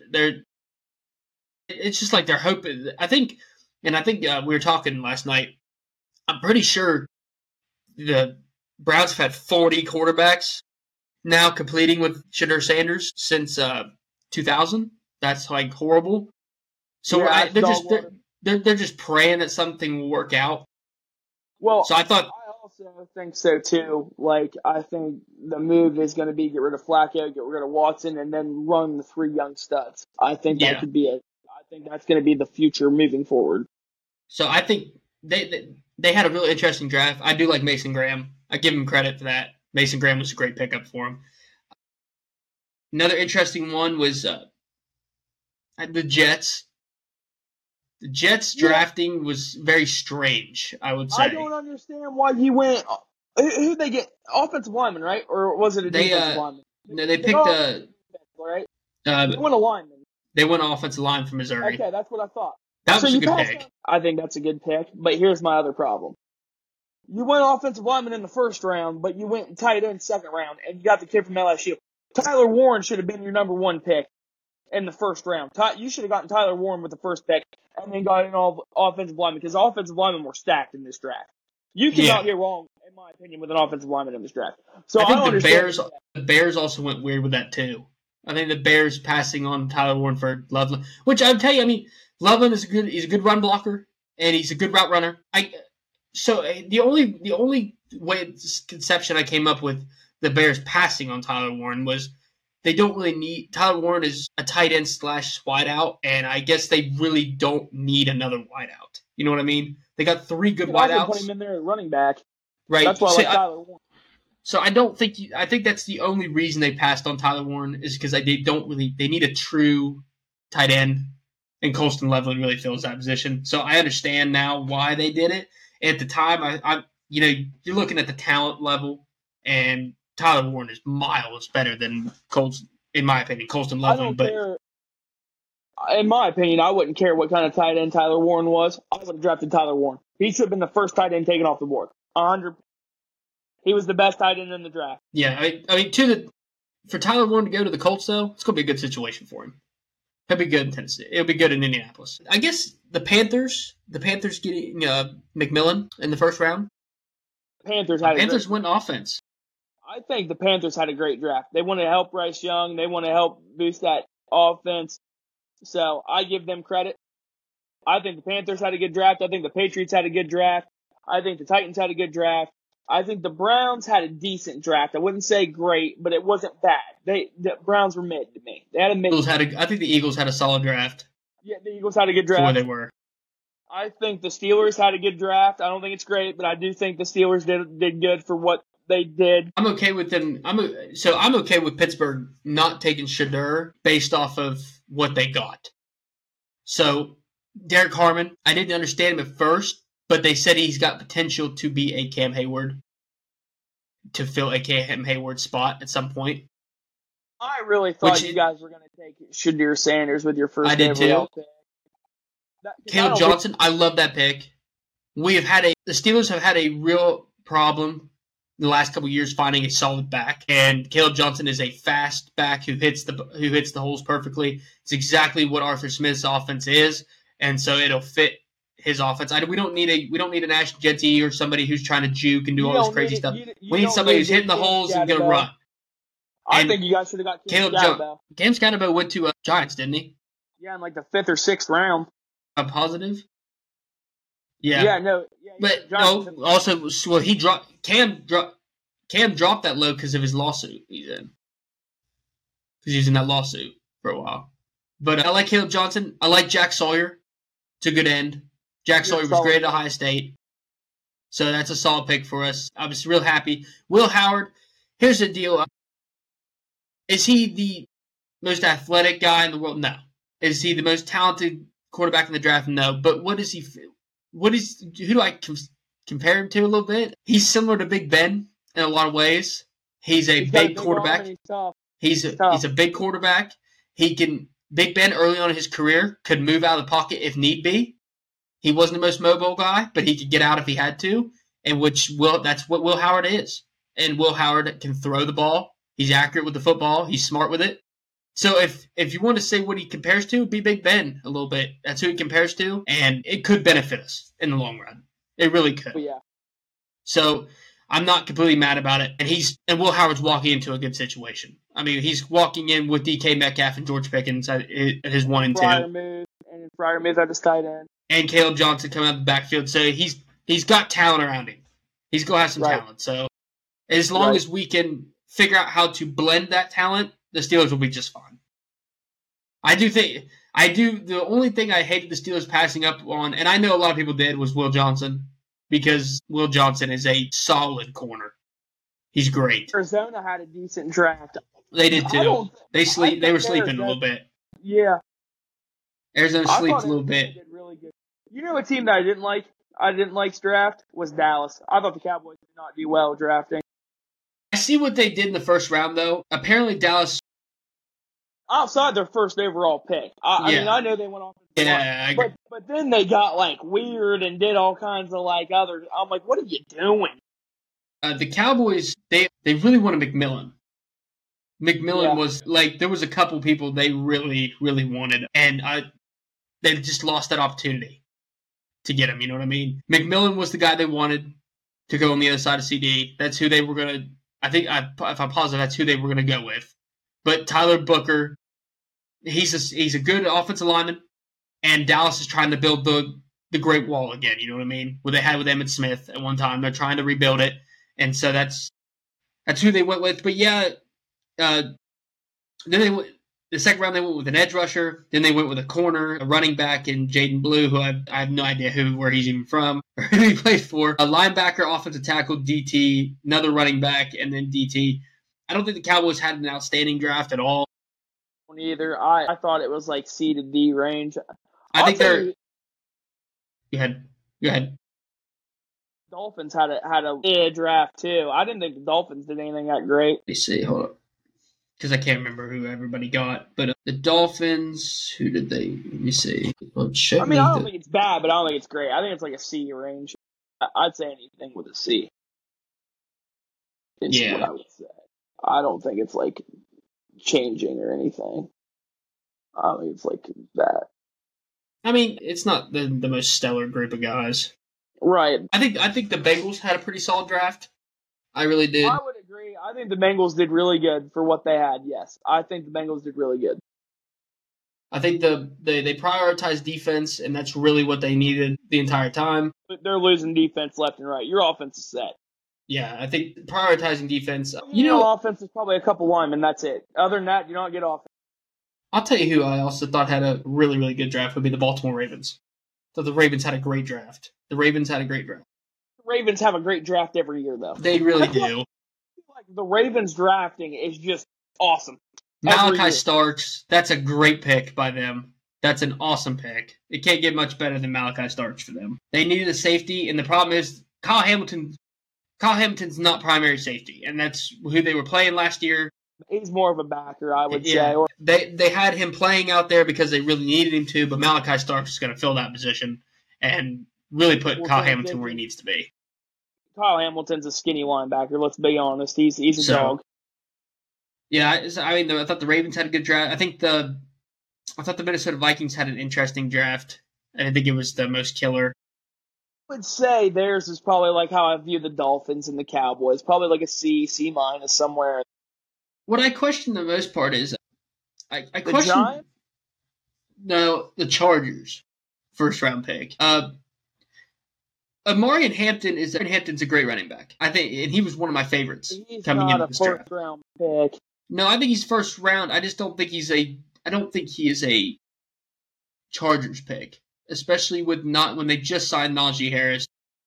Speaker 2: It's just like they're hoping. I think we were talking last night. I'm pretty sure the Browns have had 40 quarterbacks now completing with Shedeur Sanders since 2000. That's like horrible. So
Speaker 3: yeah,
Speaker 2: they're just praying that something will work out.
Speaker 3: Well,
Speaker 2: so I
Speaker 3: also think so too. Like, I think the move is going to be get rid of Flacco, get rid of Watson, and then run the 3 young studs. I think that could be I think that's going to be the future moving forward.
Speaker 2: So I think they had a really interesting draft. I do like Mason Graham. I give him credit for that. Mason Graham was a great pickup for him. Another interesting one was the Jets. The Jets drafting was very strange, I would say.
Speaker 3: I don't understand why he went. Who'd they get? Offensive lineman, right? Or was it a defensive lineman?
Speaker 2: No, they picked
Speaker 3: right? They went a lineman.
Speaker 2: They went offensive line from Missouri.
Speaker 3: Okay, that's what I thought.
Speaker 2: That was a good pick.
Speaker 3: I think that's a good pick, but here's my other problem. You went offensive lineman in the first round, but you went tight end second round, and you got the kid from LSU. Tyler Warren should have been your number 1 pick in the first round. You should have gotten Tyler Warren with the first pick, and then got in all offensive linemen, because offensive linemen were stacked in this draft. You cannot get wrong, in my opinion, with an offensive lineman in this draft. So I think
Speaker 2: the Bears also went weird with that too. I think the Bears passing on Tyler Warren for Loveland, which I'll tell you, I mean, Loveland is he's a good run blocker, and he's a good route runner. So the only conception I came up with the Bears passing on Tyler Warren was they don't really need Tyler Warren is a tight end / wideout, and I guess they really don't need another wideout. You know what I mean? They got 3 good wideouts.
Speaker 3: I put him in there at running back.
Speaker 2: Right.
Speaker 3: That's why I like Tyler Warren.
Speaker 2: So I think that's the only reason they passed on Tyler Warren is because they need a true tight end, and Colston Loveland really fills that position. So I understand now why they did it. At the time, you're looking at the talent level, and Tyler Warren is miles better than Colston, in my opinion, Colston Loveland.
Speaker 3: In my opinion, I wouldn't care what kind of tight end Tyler Warren was. I would have drafted Tyler Warren. He should have been the first tight end taken off the board. 100. He was the best tight end in the draft.
Speaker 2: Yeah, I mean, for Tyler Warren to go to the Colts, though, it's going to be a good situation for him. He'll be good in Tennessee. He'll be good in Indianapolis. I guess the Panthers getting McMillan in the first round. Panthers went offense.
Speaker 3: I think the Panthers had a great draft. They want to help Bryce Young. They want to help boost that offense. So I give them credit. I think the Panthers had a good draft. I think the Patriots had a good draft. I think the Titans had a good draft. I think the Browns had a decent draft. I wouldn't say great, but it wasn't bad. The Browns were mid to me. They had a mid.
Speaker 2: I think the Eagles had a solid draft.
Speaker 3: Yeah, the Eagles had a good draft.
Speaker 2: For where they were.
Speaker 3: I think the Steelers had a good draft. I don't think it's great, but I do think the Steelers did good for what they did.
Speaker 2: I'm okay with them. I'm okay with Pittsburgh not taking Shedeur based off of what they got. So Derek Harmon, I didn't understand him at first, but they said he's got potential to be a Cam Hayward, to fill a Cam Hayward spot at some point.
Speaker 3: I really thought you guys were going to take Shedeur Sanders with your first.
Speaker 2: I did too. Caleb Johnson, I love that pick. The Steelers have had a real problem in the last couple of years finding a solid back, and Caleb Johnson is a fast back who hits the holes perfectly. It's exactly what Arthur Smith's offense is, and so it'll fit his offense. We don't need an Ashton Jeanty or somebody who's trying to juke and do all this crazy stuff. We need somebody who's hitting the holes and going to run.
Speaker 3: I think you guys should have got Caleb Johnson.
Speaker 2: Cam Scatterbo went to Giants, didn't he?
Speaker 3: Yeah, in like the 5th or 6th round.
Speaker 2: I'm positive. Yeah.
Speaker 3: Yeah, no. Yeah,
Speaker 2: but no, also, well, Cam dropped that low because of his lawsuit he's in. Because he's in that lawsuit for a while. But I like Caleb Johnson. I like Jack Sawyer. It's a good end. Jack Sawyer was great at Ohio State. So that's a solid pick for us. I was real happy. Will Howard, here's the deal. Is he the most athletic guy in the world? No. Is he the most talented quarterback in the draft? No. But who do I compare him to a little bit? He's similar to Big Ben in a lot of ways. He's a big quarterback. He's a big quarterback. Big Ben early on in his career could move out of the pocket if need be. He wasn't the most mobile guy, but he could get out if he had to, that's what Will Howard is. And Will Howard can throw the ball. He's accurate with the football. He's smart with it. So if you want to say what he compares to, be Big Ben a little bit. That's who he compares to, and it could benefit us in the long run. It really could.
Speaker 3: Yeah.
Speaker 2: So I'm not completely mad about it. And Will Howard's walking into a good situation. I mean, he's walking in with DK Metcalf and George Pickens at his 1 and 2.
Speaker 3: Freiermuth at his tight end.
Speaker 2: And Caleb Johnson coming out of the backfield. So he's got talent around him. He's going to have some talent. So as long as we can figure out how to blend that talent, the Steelers will be just fine. The only thing I hated the Steelers passing up on, and I know a lot of people did, was Will Johnson, because Will Johnson is a solid corner. He's great.
Speaker 3: Arizona had a decent draft.
Speaker 2: They did too. They were sleeping a little bit.
Speaker 3: Yeah.
Speaker 2: Arizona sleeps a little bit.
Speaker 3: Did really good. You know a team that I didn't like's draft was Dallas. I thought the Cowboys did not do well drafting.
Speaker 2: I see what they did in the first round, though. Apparently, Dallas,
Speaker 3: outside their first overall pick. I mean, I know they went off.
Speaker 2: Yeah,
Speaker 3: but then they got weird and did all kinds of other. I'm like, what are you doing?
Speaker 2: The Cowboys, they really wanted McMillan. McMillan was there was a couple people they really, really wanted, and they just lost that opportunity to get him. You know what I mean? McMillan was the guy they wanted to go on the other side of CD. That's who they were gonna. If I'm positive, that's who they were gonna go with. But Tyler Booker, he's a good offensive lineman, and Dallas is trying to build the Great Wall again. You know what I mean? What they had with Emmitt Smith at one time, they're trying to rebuild it, and so that's who they went with. But then the second round they went with an edge rusher. Then they went with a corner, a running back, and Jaden Blue, who I have no idea where he's even from or who he plays for. A linebacker, offensive tackle, DT, another running back, and then DT. I don't think the Cowboys had an outstanding draft at all.
Speaker 3: Either. I thought it was C to D range.
Speaker 2: I think they're. Go ahead.
Speaker 3: Dolphins had a draft too. I didn't think the Dolphins did anything that great.
Speaker 2: Let me see. Hold up. Because I can't remember who everybody got. But the Dolphins, who did they? Let me see.
Speaker 3: I don't think it's bad, but I don't think it's great. I think it's a C range. I'd say anything with a C. Is what I would say. I don't think it's changing or anything. I mean, it's like that.
Speaker 2: I mean, it's not the most stellar group of guys.
Speaker 3: Right.
Speaker 2: I think the Bengals had a pretty solid draft. I really did.
Speaker 3: I would agree. I think the Bengals did really good for what they had. Yes, I think the Bengals did really good.
Speaker 2: I think they prioritized defense, and that's really what they needed the entire time.
Speaker 3: But they're losing defense left and right. Your offense is set.
Speaker 2: Yeah, I think prioritizing defense.
Speaker 3: Offense is probably a couple linemen. That's it. Other than that, you don't get offense.
Speaker 2: I'll tell you who I also thought had a really, really good draft would be the Baltimore Ravens. So the Ravens had a great draft. The Ravens have a great draft
Speaker 3: every year, though.
Speaker 2: They really do.
Speaker 3: Like the Ravens drafting is just awesome.
Speaker 2: Malachi Starks, that's a great pick by them. That's an awesome pick. It can't get much better than Malachi Starks for them. They needed a safety, and the problem is Kyle Hamilton's not primary safety, and that's who they were playing last year.
Speaker 3: He's more of a backer, I would say.
Speaker 2: They had him playing out there because they really needed him to, but Malachi Starks is going to fill that position and really put Kyle Hamilton where he needs to be.
Speaker 3: Kyle Hamilton's a skinny linebacker, let's be honest. He's a dog.
Speaker 2: Yeah, I thought the Ravens had a good draft. I thought the Minnesota Vikings had an interesting draft. I didn't think it was the most killer.
Speaker 3: I would say theirs is probably like how I view the Dolphins and the Cowboys. Probably like a C minus somewhere.
Speaker 2: What I question the most part is I question
Speaker 3: the Giants?
Speaker 2: No, the Chargers first round pick. Omarion Hampton's a great running back. I think, and he was one of my favorites coming into this draft.
Speaker 3: He's not a first round pick.
Speaker 2: No, I think he's first round. I just don't think he is a Chargers pick, especially when they just signed Najee Harris.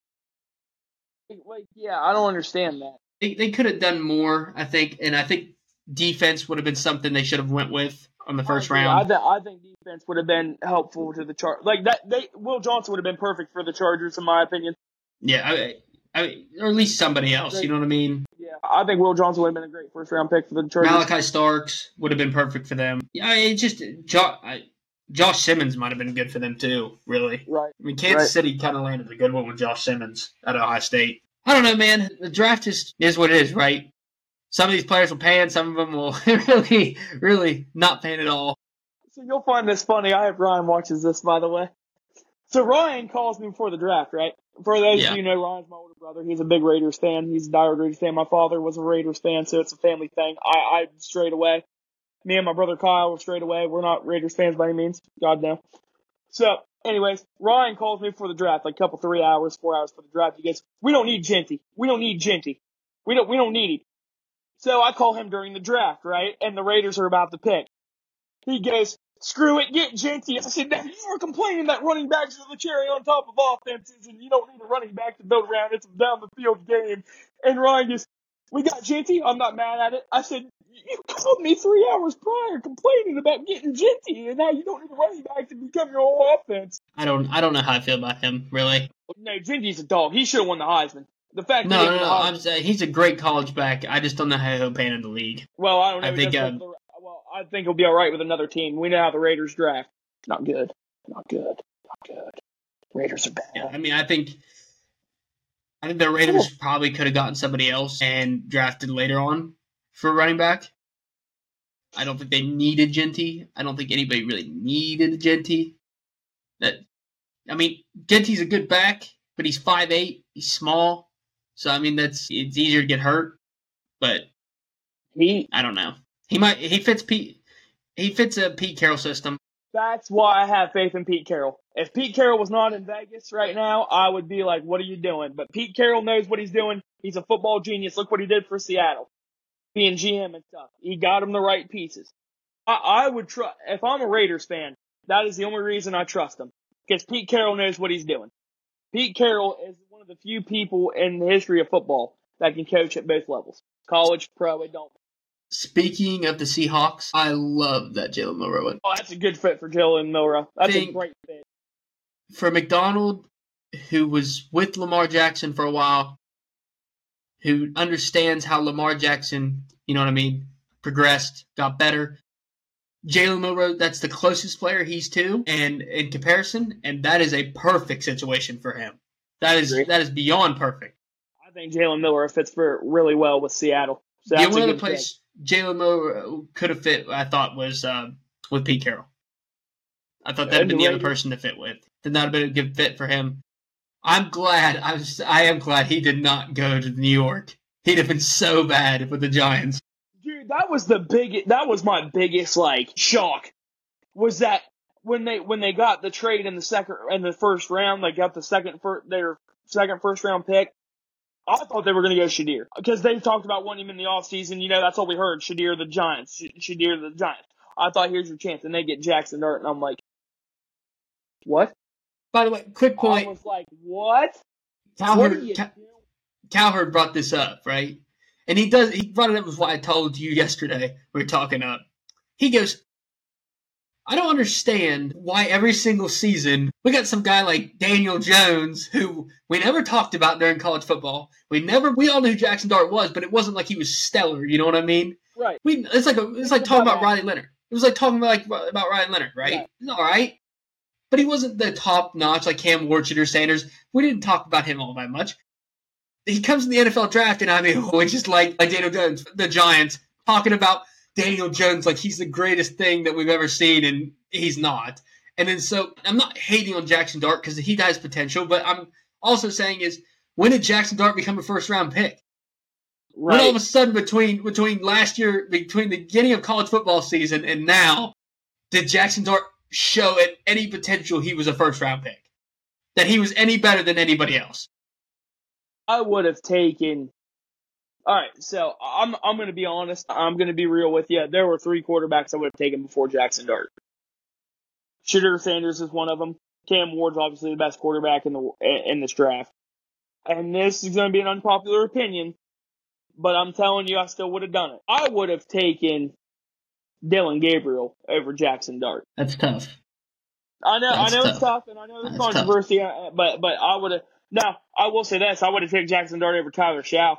Speaker 3: Yeah, I don't understand that.
Speaker 2: They could have done more, I think, and I think defense would have been something they should have went with on the first round.
Speaker 3: I think defense would have been helpful to the Chargers. Like that, Will Johnson would have been perfect for the Chargers, in my opinion.
Speaker 2: Yeah, or at least somebody else. You know what I mean?
Speaker 3: Yeah, I think Will Johnson would have been a great first round pick for the Chargers.
Speaker 2: Malachi Starks would have been perfect for them. Yeah, it's just Josh Simmons might have been good for them too. Really,
Speaker 3: right?
Speaker 2: I mean, Kansas City kind of landed a good one with Josh Simmons at Ohio State. I don't know, man. The draft is what it is, right? Some of these players will pan, some of them will really, really not pan at all.
Speaker 3: So you'll find this funny. I hope Ryan watches this, by the way. So Ryan calls me before the draft, right? For those of you who know, Ryan's my older brother. He's a big Raiders fan. He's a diehard Raiders fan. My father was a Raiders fan, so it's a family thing. I straight away. Me and my brother Kyle were straight away. We're not Raiders fans by any means. God no. So, anyways, Ryan calls me for the draft, like a couple 3 hours, 4 hours for the draft. He goes, "We don't need Genty. We don't need Genty. We don't need him." So I call him during the draft, right? And the Raiders are about to pick. He goes, "Screw it, get Genty." I said, "Now you are complaining that running backs are the cherry on top of offenses, and you don't need a running back to build around. It's a down the field game." And Ryan goes, "We got Genty. I'm not mad at it." I said, "You called me 3 hours prior complaining about getting Genty, and now you don't need a running back to become your whole offense."
Speaker 2: I don't know how I feel about him, really.
Speaker 3: No, Genty's a dog. He should have won the Heisman. The fact
Speaker 2: no, I'm saying he's a great college back. I just don't know how he'll pan in the league.
Speaker 3: Well, I don't know. I think he'll be all right with another team. We know how the Raiders draft. Not good. Raiders are bad.
Speaker 2: Yeah, I mean, I think the Raiders probably could have gotten somebody else and drafted later on for running back. I don't think they needed Genty. I don't think anybody really needed Genty. Genty's a good back, but he's 5'8". He's small. So, I mean, it's easier to get hurt. But I don't know. He fits a Pete Carroll system.
Speaker 3: That's why I have faith in Pete Carroll. If Pete Carroll was not in Vegas right now, I would be like, "What are you doing?" But Pete Carroll knows what he's doing. He's a football genius. Look what he did for Seattle. Being GM and stuff. He got him the right pieces. I would trust, if I'm a Raiders fan, that is the only reason I trust him. Because Pete Carroll knows what he's doing. Pete Carroll is one of the few people in the history of football that can coach at both levels. College, pro, it don't.
Speaker 2: Speaking of the Seahawks, I love that Jalen Milroe one.
Speaker 3: Oh, that's a good fit for Jalen Milroe. That's a great fit.
Speaker 2: For McDonald, who was with Lamar Jackson for a while, who understands how Lamar Jackson, you know what I mean, progressed, got better. Jalen Milroe, that's the closest player he's to, and in comparison, and that is a perfect situation for him. That is beyond perfect.
Speaker 3: I think Jalen Milroe fits really well with Seattle. So
Speaker 2: the only other place Jalen Milroe could have fit, I thought, was with Pete Carroll. I thought that would have been the other
Speaker 3: Underrated.
Speaker 2: person to fit with. Did not have been a good fit for him. I am glad he did not go to New York. He'd have been so bad with the Giants.
Speaker 3: Dude, that was my biggest shock. Was that when they got the trade in the first round, they got their second first round pick. I thought they were going to go Shadir because they talked about wanting him in the offseason. You know, that's all we heard. Shadir the Giants. I thought, here's your chance, and they get Jackson Dart, and I'm like, what?
Speaker 2: By the way, quick point.
Speaker 3: I was like, what? What are you doing?
Speaker 2: Cowherd brought this up, right? And he brought it up with what I told you yesterday. We were talking up. He goes, I don't understand why every single season we got some guy like Daniel Jones who we never talked about during college football. We all knew who Jackson Dart was, but it wasn't like he was stellar. You know what I mean?
Speaker 3: Right.
Speaker 2: It's like talking about Riley Leonard. It was like talking about Ryan Leonard, right?
Speaker 3: Yeah.
Speaker 2: He's all right, but he wasn't the top notch like Cam Ward, Shadir Sanders. We didn't talk about him all that much. He comes in the NFL draft, and I mean, it's just like Daniel Jones, the Giants, talking about Daniel Jones like he's the greatest thing that we've ever seen, and he's not. And then so I'm not hating on Jackson Dart because he has potential, but I'm also saying is when did Jackson Dart become a first-round pick?
Speaker 3: Right.
Speaker 2: When all of a sudden between last year, between the beginning of college football season and now, did Jackson Dart show at any potential he was a first-round pick? That he was any better than anybody else?
Speaker 3: I would have taken. All right, so I'm going to be honest. I'm going to be real with you. There were 3 quarterbacks I would have taken before Jackson Dart. Shadir Sanders is one of them. Cam Ward's obviously the best quarterback in this draft. And this is going to be an unpopular opinion, but I'm telling you, I still would have done it. I would have taken Dillon Gabriel over Jackson Dart.
Speaker 2: That's tough.
Speaker 3: I know it's tough, and I know there's controversy, but I would have. Now, I will say this: I would have taken Jackson Dart over Tyler Shaw.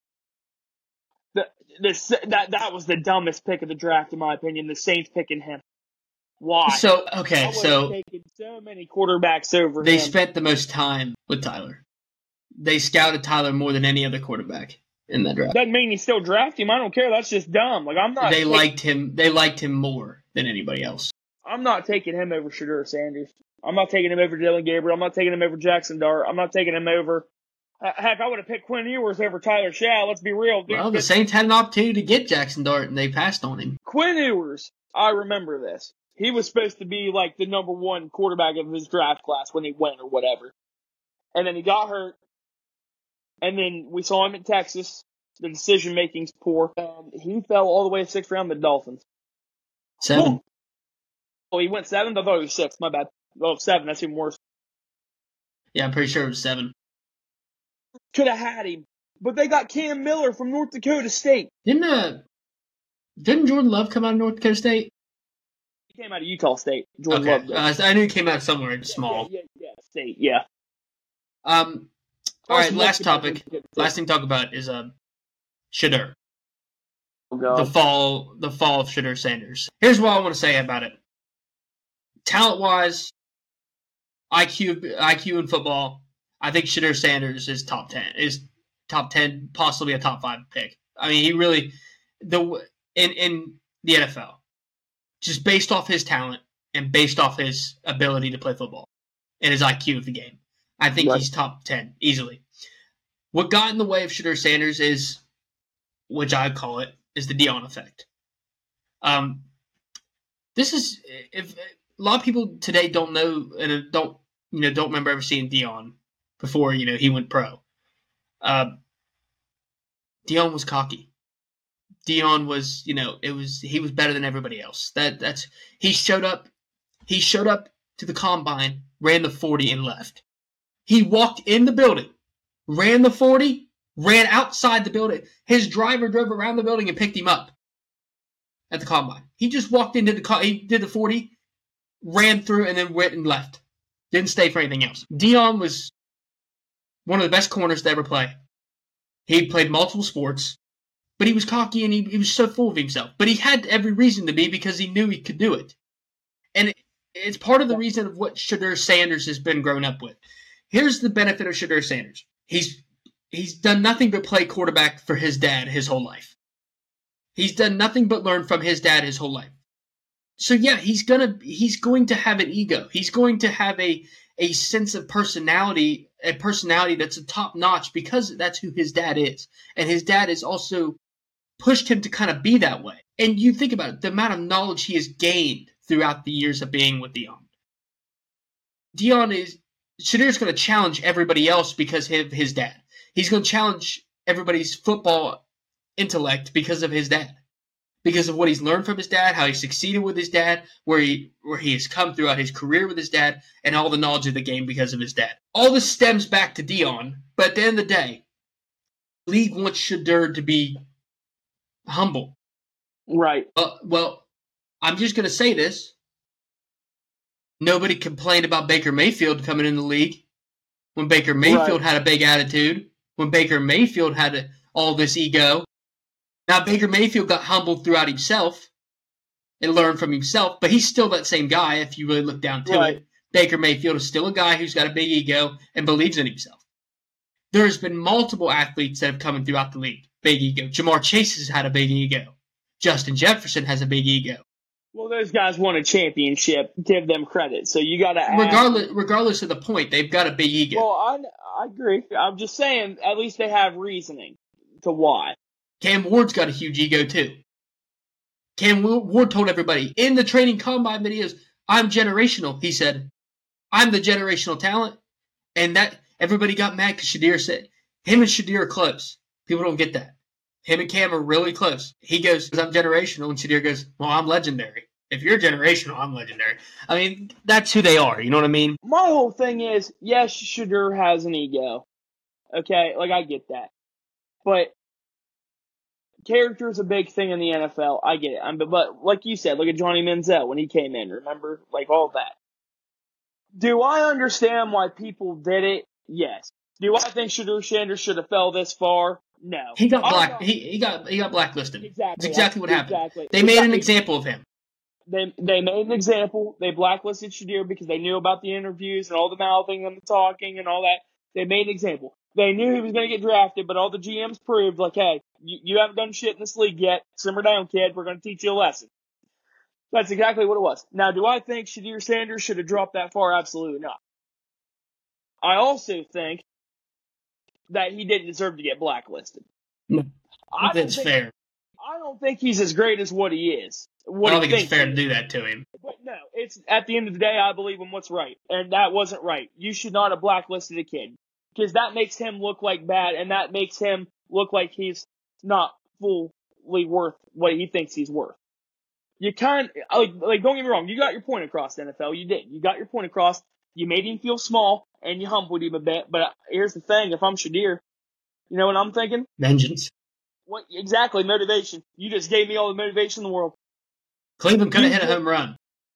Speaker 3: That was the dumbest pick of the draft, in my opinion. The Saints picking him. Why?
Speaker 2: So okay,
Speaker 3: I would have taken so many quarterbacks over
Speaker 2: they
Speaker 3: him.
Speaker 2: spent the most time with Tyler. They scouted Tyler more than any other quarterback in that draft.
Speaker 3: Doesn't mean you still draft him. I don't care. That's just dumb. I'm not.
Speaker 2: They liked him. They liked him more than anybody else.
Speaker 3: I'm not taking him over Shadir Sanders. I'm not taking him over Dillon Gabriel. I'm not taking him over Jackson Dart. I'm not taking him over. Heck, I would have picked Quinn Ewers over Tyler Shaw. Let's be real. Dude.
Speaker 2: Well, the Saints had an opportunity to get Jackson Dart, and they passed on him.
Speaker 3: Quinn Ewers, I remember this. He was supposed to be like the number 1 quarterback of his draft class when he went or whatever. And then he got hurt. And then we saw him in Texas. The decision making's poor. He fell all the way to 6th round with the Dolphins.
Speaker 2: 7.
Speaker 3: Oh, he went 7th? I thought he was 6th. My bad. Oh, 7. That's even worse.
Speaker 2: Yeah, I'm pretty sure it was 7.
Speaker 3: Could have had him. But they got Cam Miller from North Dakota State.
Speaker 2: Didn't Jordan Love come out of North Dakota State?
Speaker 3: He came out of Utah State. Jordan Love did.
Speaker 2: I knew he came out somewhere small.
Speaker 3: Yeah, State, yeah.
Speaker 2: All right, last topic. Last thing to talk about is Shadir.
Speaker 3: Oh, God.
Speaker 2: The fall of Shadir Sanders. Here's what I want to say about it. Talent-wise, IQ in football, I think Shadir Sanders is top 10, possibly a top 5 pick. I mean, he really in the NFL, just based off his talent and based off his ability to play football and his IQ of the game, I think he's top 10 easily. What got in the way of Shadir Sanders is, which I call it, is the Deion effect. This is if a lot of people today don't know and don't remember ever seeing Deion before he went pro. Deion was cocky. Deion was he was better than everybody else. He showed up to the combine, ran the 40 and left. He walked in the building, ran the 40, ran outside the building. His driver drove around the building and picked him up at the combine. He just walked into he did the 40, ran through, and then went and left. Didn't stay for anything else. Deion was one of the best corners to ever play. He played multiple sports, but he was cocky and he was so full of himself. But he had every reason to be because he knew he could do it. And it's part of the reason of what Shadir Sanders has been grown up with. Here's the benefit of Shadir Sanders. He's done nothing but play quarterback for his dad his whole life. He's done nothing but learn from his dad his whole life. So yeah, he's going to have an ego. He's going to have a sense of personality, a personality that's a top notch because that's who his dad is. And his dad has also pushed him to kind of be that way. And you think about it, the amount of knowledge he has gained throughout the years of being with Deion. Shadir's going to challenge everybody else because of his dad. He's going to challenge everybody's football intellect because of his dad. Because of what he's learned from his dad, how he succeeded with his dad, where he has come throughout his career with his dad, and all the knowledge of the game because of his dad. All this stems back to Deion, but at the end of the day, the league wants Shadir to be humble.
Speaker 3: Right.
Speaker 2: Well, I'm just going to say this. Nobody complained about Baker Mayfield coming in the league when Baker Mayfield had a big attitude, when Baker Mayfield had all this ego. Now, Baker Mayfield got humbled throughout himself and learned from himself, but he's still that same guy if you really look down to it. Baker Mayfield is still a guy who's got a big ego and believes in himself. There's been multiple athletes that have come in throughout the league. Big ego. Jamar Chase has had a big ego. Justin Jefferson has a big ego.
Speaker 3: Well, those guys won a championship. Give them credit. So you got to
Speaker 2: regardless of the point, they've got a big ego.
Speaker 3: Well, I agree. I'm just saying, at least they have reasoning to why.
Speaker 2: Cam Ward's got a huge ego too. Cam Ward told everybody in the training combine videos, "I'm generational." He said, "I'm the generational talent," and that everybody got mad because Shadir said him and Shadir are close. People don't get that. Him and Cam are really close. He goes, "I'm generational," and Shadir goes, "Well, I'm legendary. If you're generational, I'm legendary." I mean, that's who they are. You know what I mean?
Speaker 3: My whole thing is, yes, Shadir has an ego. Okay, like I get that, but character is a big thing in the NFL. I get it. But like you said, look at Johnny Manziel when he came in. Remember? Like all that. Do I understand why people did it? Yes. Do I think Shadir Sanders should have fell this far? No.
Speaker 2: He got he got blacklisted.
Speaker 3: Exactly.
Speaker 2: That's exactly what happened.
Speaker 3: Exactly.
Speaker 2: They made an example of him.
Speaker 3: They made an example. They blacklisted Shadir because they knew about the interviews and all the mouthing and the talking and all that. They made an example. They knew he was going to get drafted, but all the GMs proved, like, hey, you haven't done shit in this league yet. Simmer down, kid. We're going to teach you a lesson. That's exactly what it was. Now, do I think Shadir Sanders should have dropped that far? Absolutely not. I also think that he didn't deserve to get blacklisted.
Speaker 2: No, that's fair.
Speaker 3: I don't think he's as great as what he is.
Speaker 2: I don't think it's fair to do that to him.
Speaker 3: But no, it's at the end of the day, I believe in what's right. And that wasn't right. You should not have blacklisted a kid. Because that makes him look like bad, and that makes him look like he's not fully worth what he thinks he's worth. You don't get me wrong, you got your point across, NFL. You did. You got your point across. You made him feel small, and you humbled him a bit. But here's the thing, if I'm Shadir, you know what I'm thinking?
Speaker 2: Vengeance.
Speaker 3: What exactly? Motivation. You just gave me all the motivation in the world.
Speaker 2: Cleveland could have hit a home run.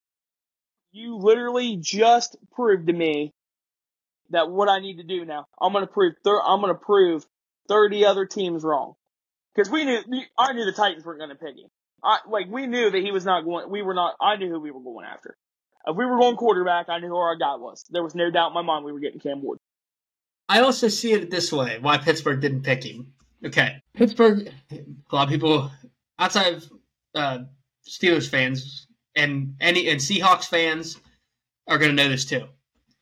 Speaker 3: You literally just proved to me that what I need to do now. I'm gonna prove 30 other teams wrong. Because I knew the Titans weren't gonna pick him. We knew that he was not going. I knew who we were going after. If we were going quarterback, I knew who our guy was. There was no doubt in my mind we were getting Cam Ward.
Speaker 2: I also see it this way: why Pittsburgh didn't pick him. Okay, Pittsburgh. A lot of people outside of Steelers fans and Seahawks fans are going to know this too.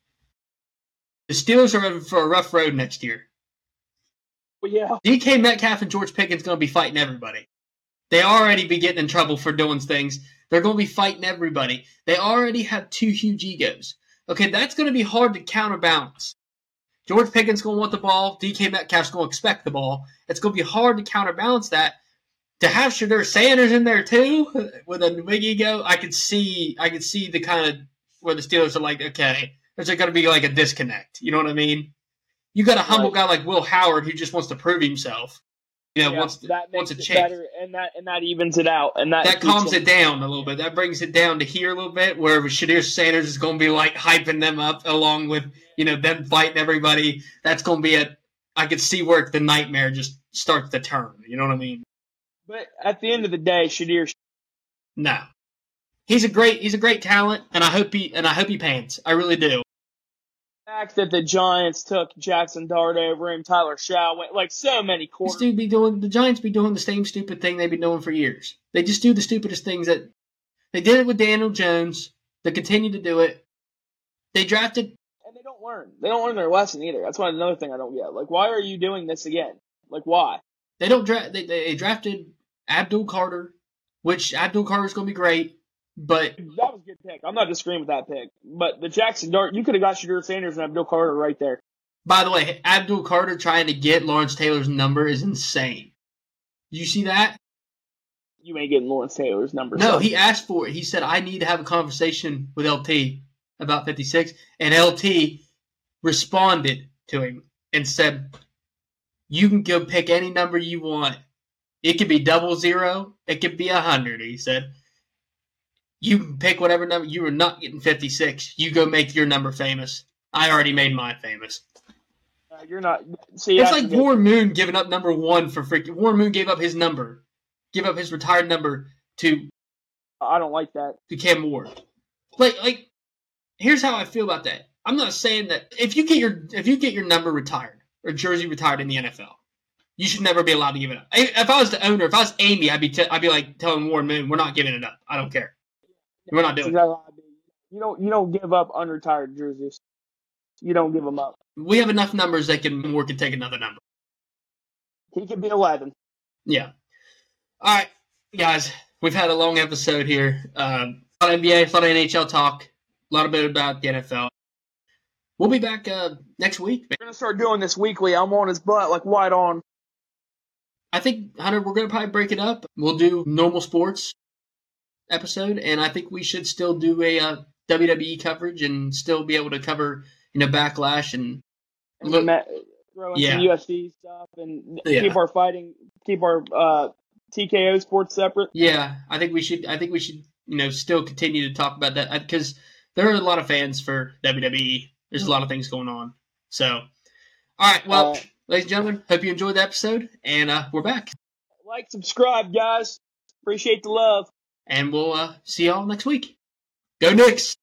Speaker 2: The Steelers are in for a rough road next year.
Speaker 3: Well, yeah.
Speaker 2: DK Metcalf and George Pickens going to be fighting everybody. They already be getting in trouble for doing things. They're going to be fighting everybody. They already have two huge egos. Okay, that's going to be hard to counterbalance. George Pickens going to want the ball. DK Metcalf's going to expect the ball. It's going to be hard to counterbalance that. To have Shadir Sanders in there too with a big ego, I could see the kind of where the Steelers are like, okay, there's going to be like a disconnect. You know what I mean? You got a humble guy like Will Howard who just wants to prove himself. Wants a chance.
Speaker 3: Better, and that evens it out, and that
Speaker 2: calms it down a little bit. That brings it down to here a little bit, where Shadir Sanders is going to be like hyping them up along with them fighting everybody. That's going to be I could see where the nightmare just starts to turn. You know what I mean?
Speaker 3: But at the end of the day, Shadir.
Speaker 2: No, he's a great talent, and I hope he pans. I really do.
Speaker 3: The fact that the Giants took Jackson Dart over him, Tyler Shaw, like so many quarters.
Speaker 2: The Giants be doing the same stupid thing they've been doing for years. They just do the stupidest things that They did it with Daniel Jones. They continue to do it. They drafted.
Speaker 3: And they don't learn. They don't learn their lesson either. That's another thing I don't get. Like, why are you doing this again? Like, why?
Speaker 2: They don't draft. They drafted Abdul Carter, which Abdul Carter's going to be great, but
Speaker 3: That was a good pick. I'm not disagreeing with that pick. But the Jackson Dart, you could have got Shadur Sanders and Abdul Carter right there.
Speaker 2: by the way, Abdul Carter trying to get Lawrence Taylor's number is insane. You see that?
Speaker 3: You ain't getting Lawrence Taylor's number.
Speaker 2: No,
Speaker 3: so.
Speaker 2: he asked for it. He said, I need to have a conversation with LT about 56. And LT responded to him and said, you can go pick any number you want. It could be 00. It could be 100. He said, you can pick whatever number. You are not getting 56. You go make your number famous. I already made mine famous.
Speaker 3: You're not. See,
Speaker 2: it's like Warren Moon giving up number 1 for freaking. Warren Moon gave up his number. Give up his retired number to.
Speaker 3: I don't like that.
Speaker 2: To Cam Ward. Like, here's how I feel about that. I'm not saying that if you get your number retired or jersey retired in the NFL, you should never be allowed to give it up. If I was the owner, if I was Amy, I'd be like telling Warren Moon, we're not giving it up. I don't care. We're not doing it.
Speaker 3: You don't give up unretired jerseys. You don't give them up.
Speaker 2: We have enough numbers that Moore can take another number.
Speaker 3: He could be 11.
Speaker 2: Yeah. All right, guys. We've had a long episode here. A lot of NBA, a lot of NHL talk, a lot of bit about the NFL. We'll be back next week.
Speaker 3: We're gonna start doing this weekly. I'm on his butt like white on.
Speaker 2: I think, Hunter, we're gonna probably break it up. We'll do normal sports episode, and I think we should still do a WWE coverage and still be able to cover, Backlash and
Speaker 3: throw in some UFC stuff and keep our TKO sports separate.
Speaker 2: Yeah, I think we should. Still continue to talk about that because there are a lot of fans for WWE. There's a lot of things going on. So, all right. Well, ladies and gentlemen, hope you enjoyed the episode, and we're back.
Speaker 3: Like, subscribe, guys. Appreciate the love.
Speaker 2: And we'll see y'all next week. Go Knicks!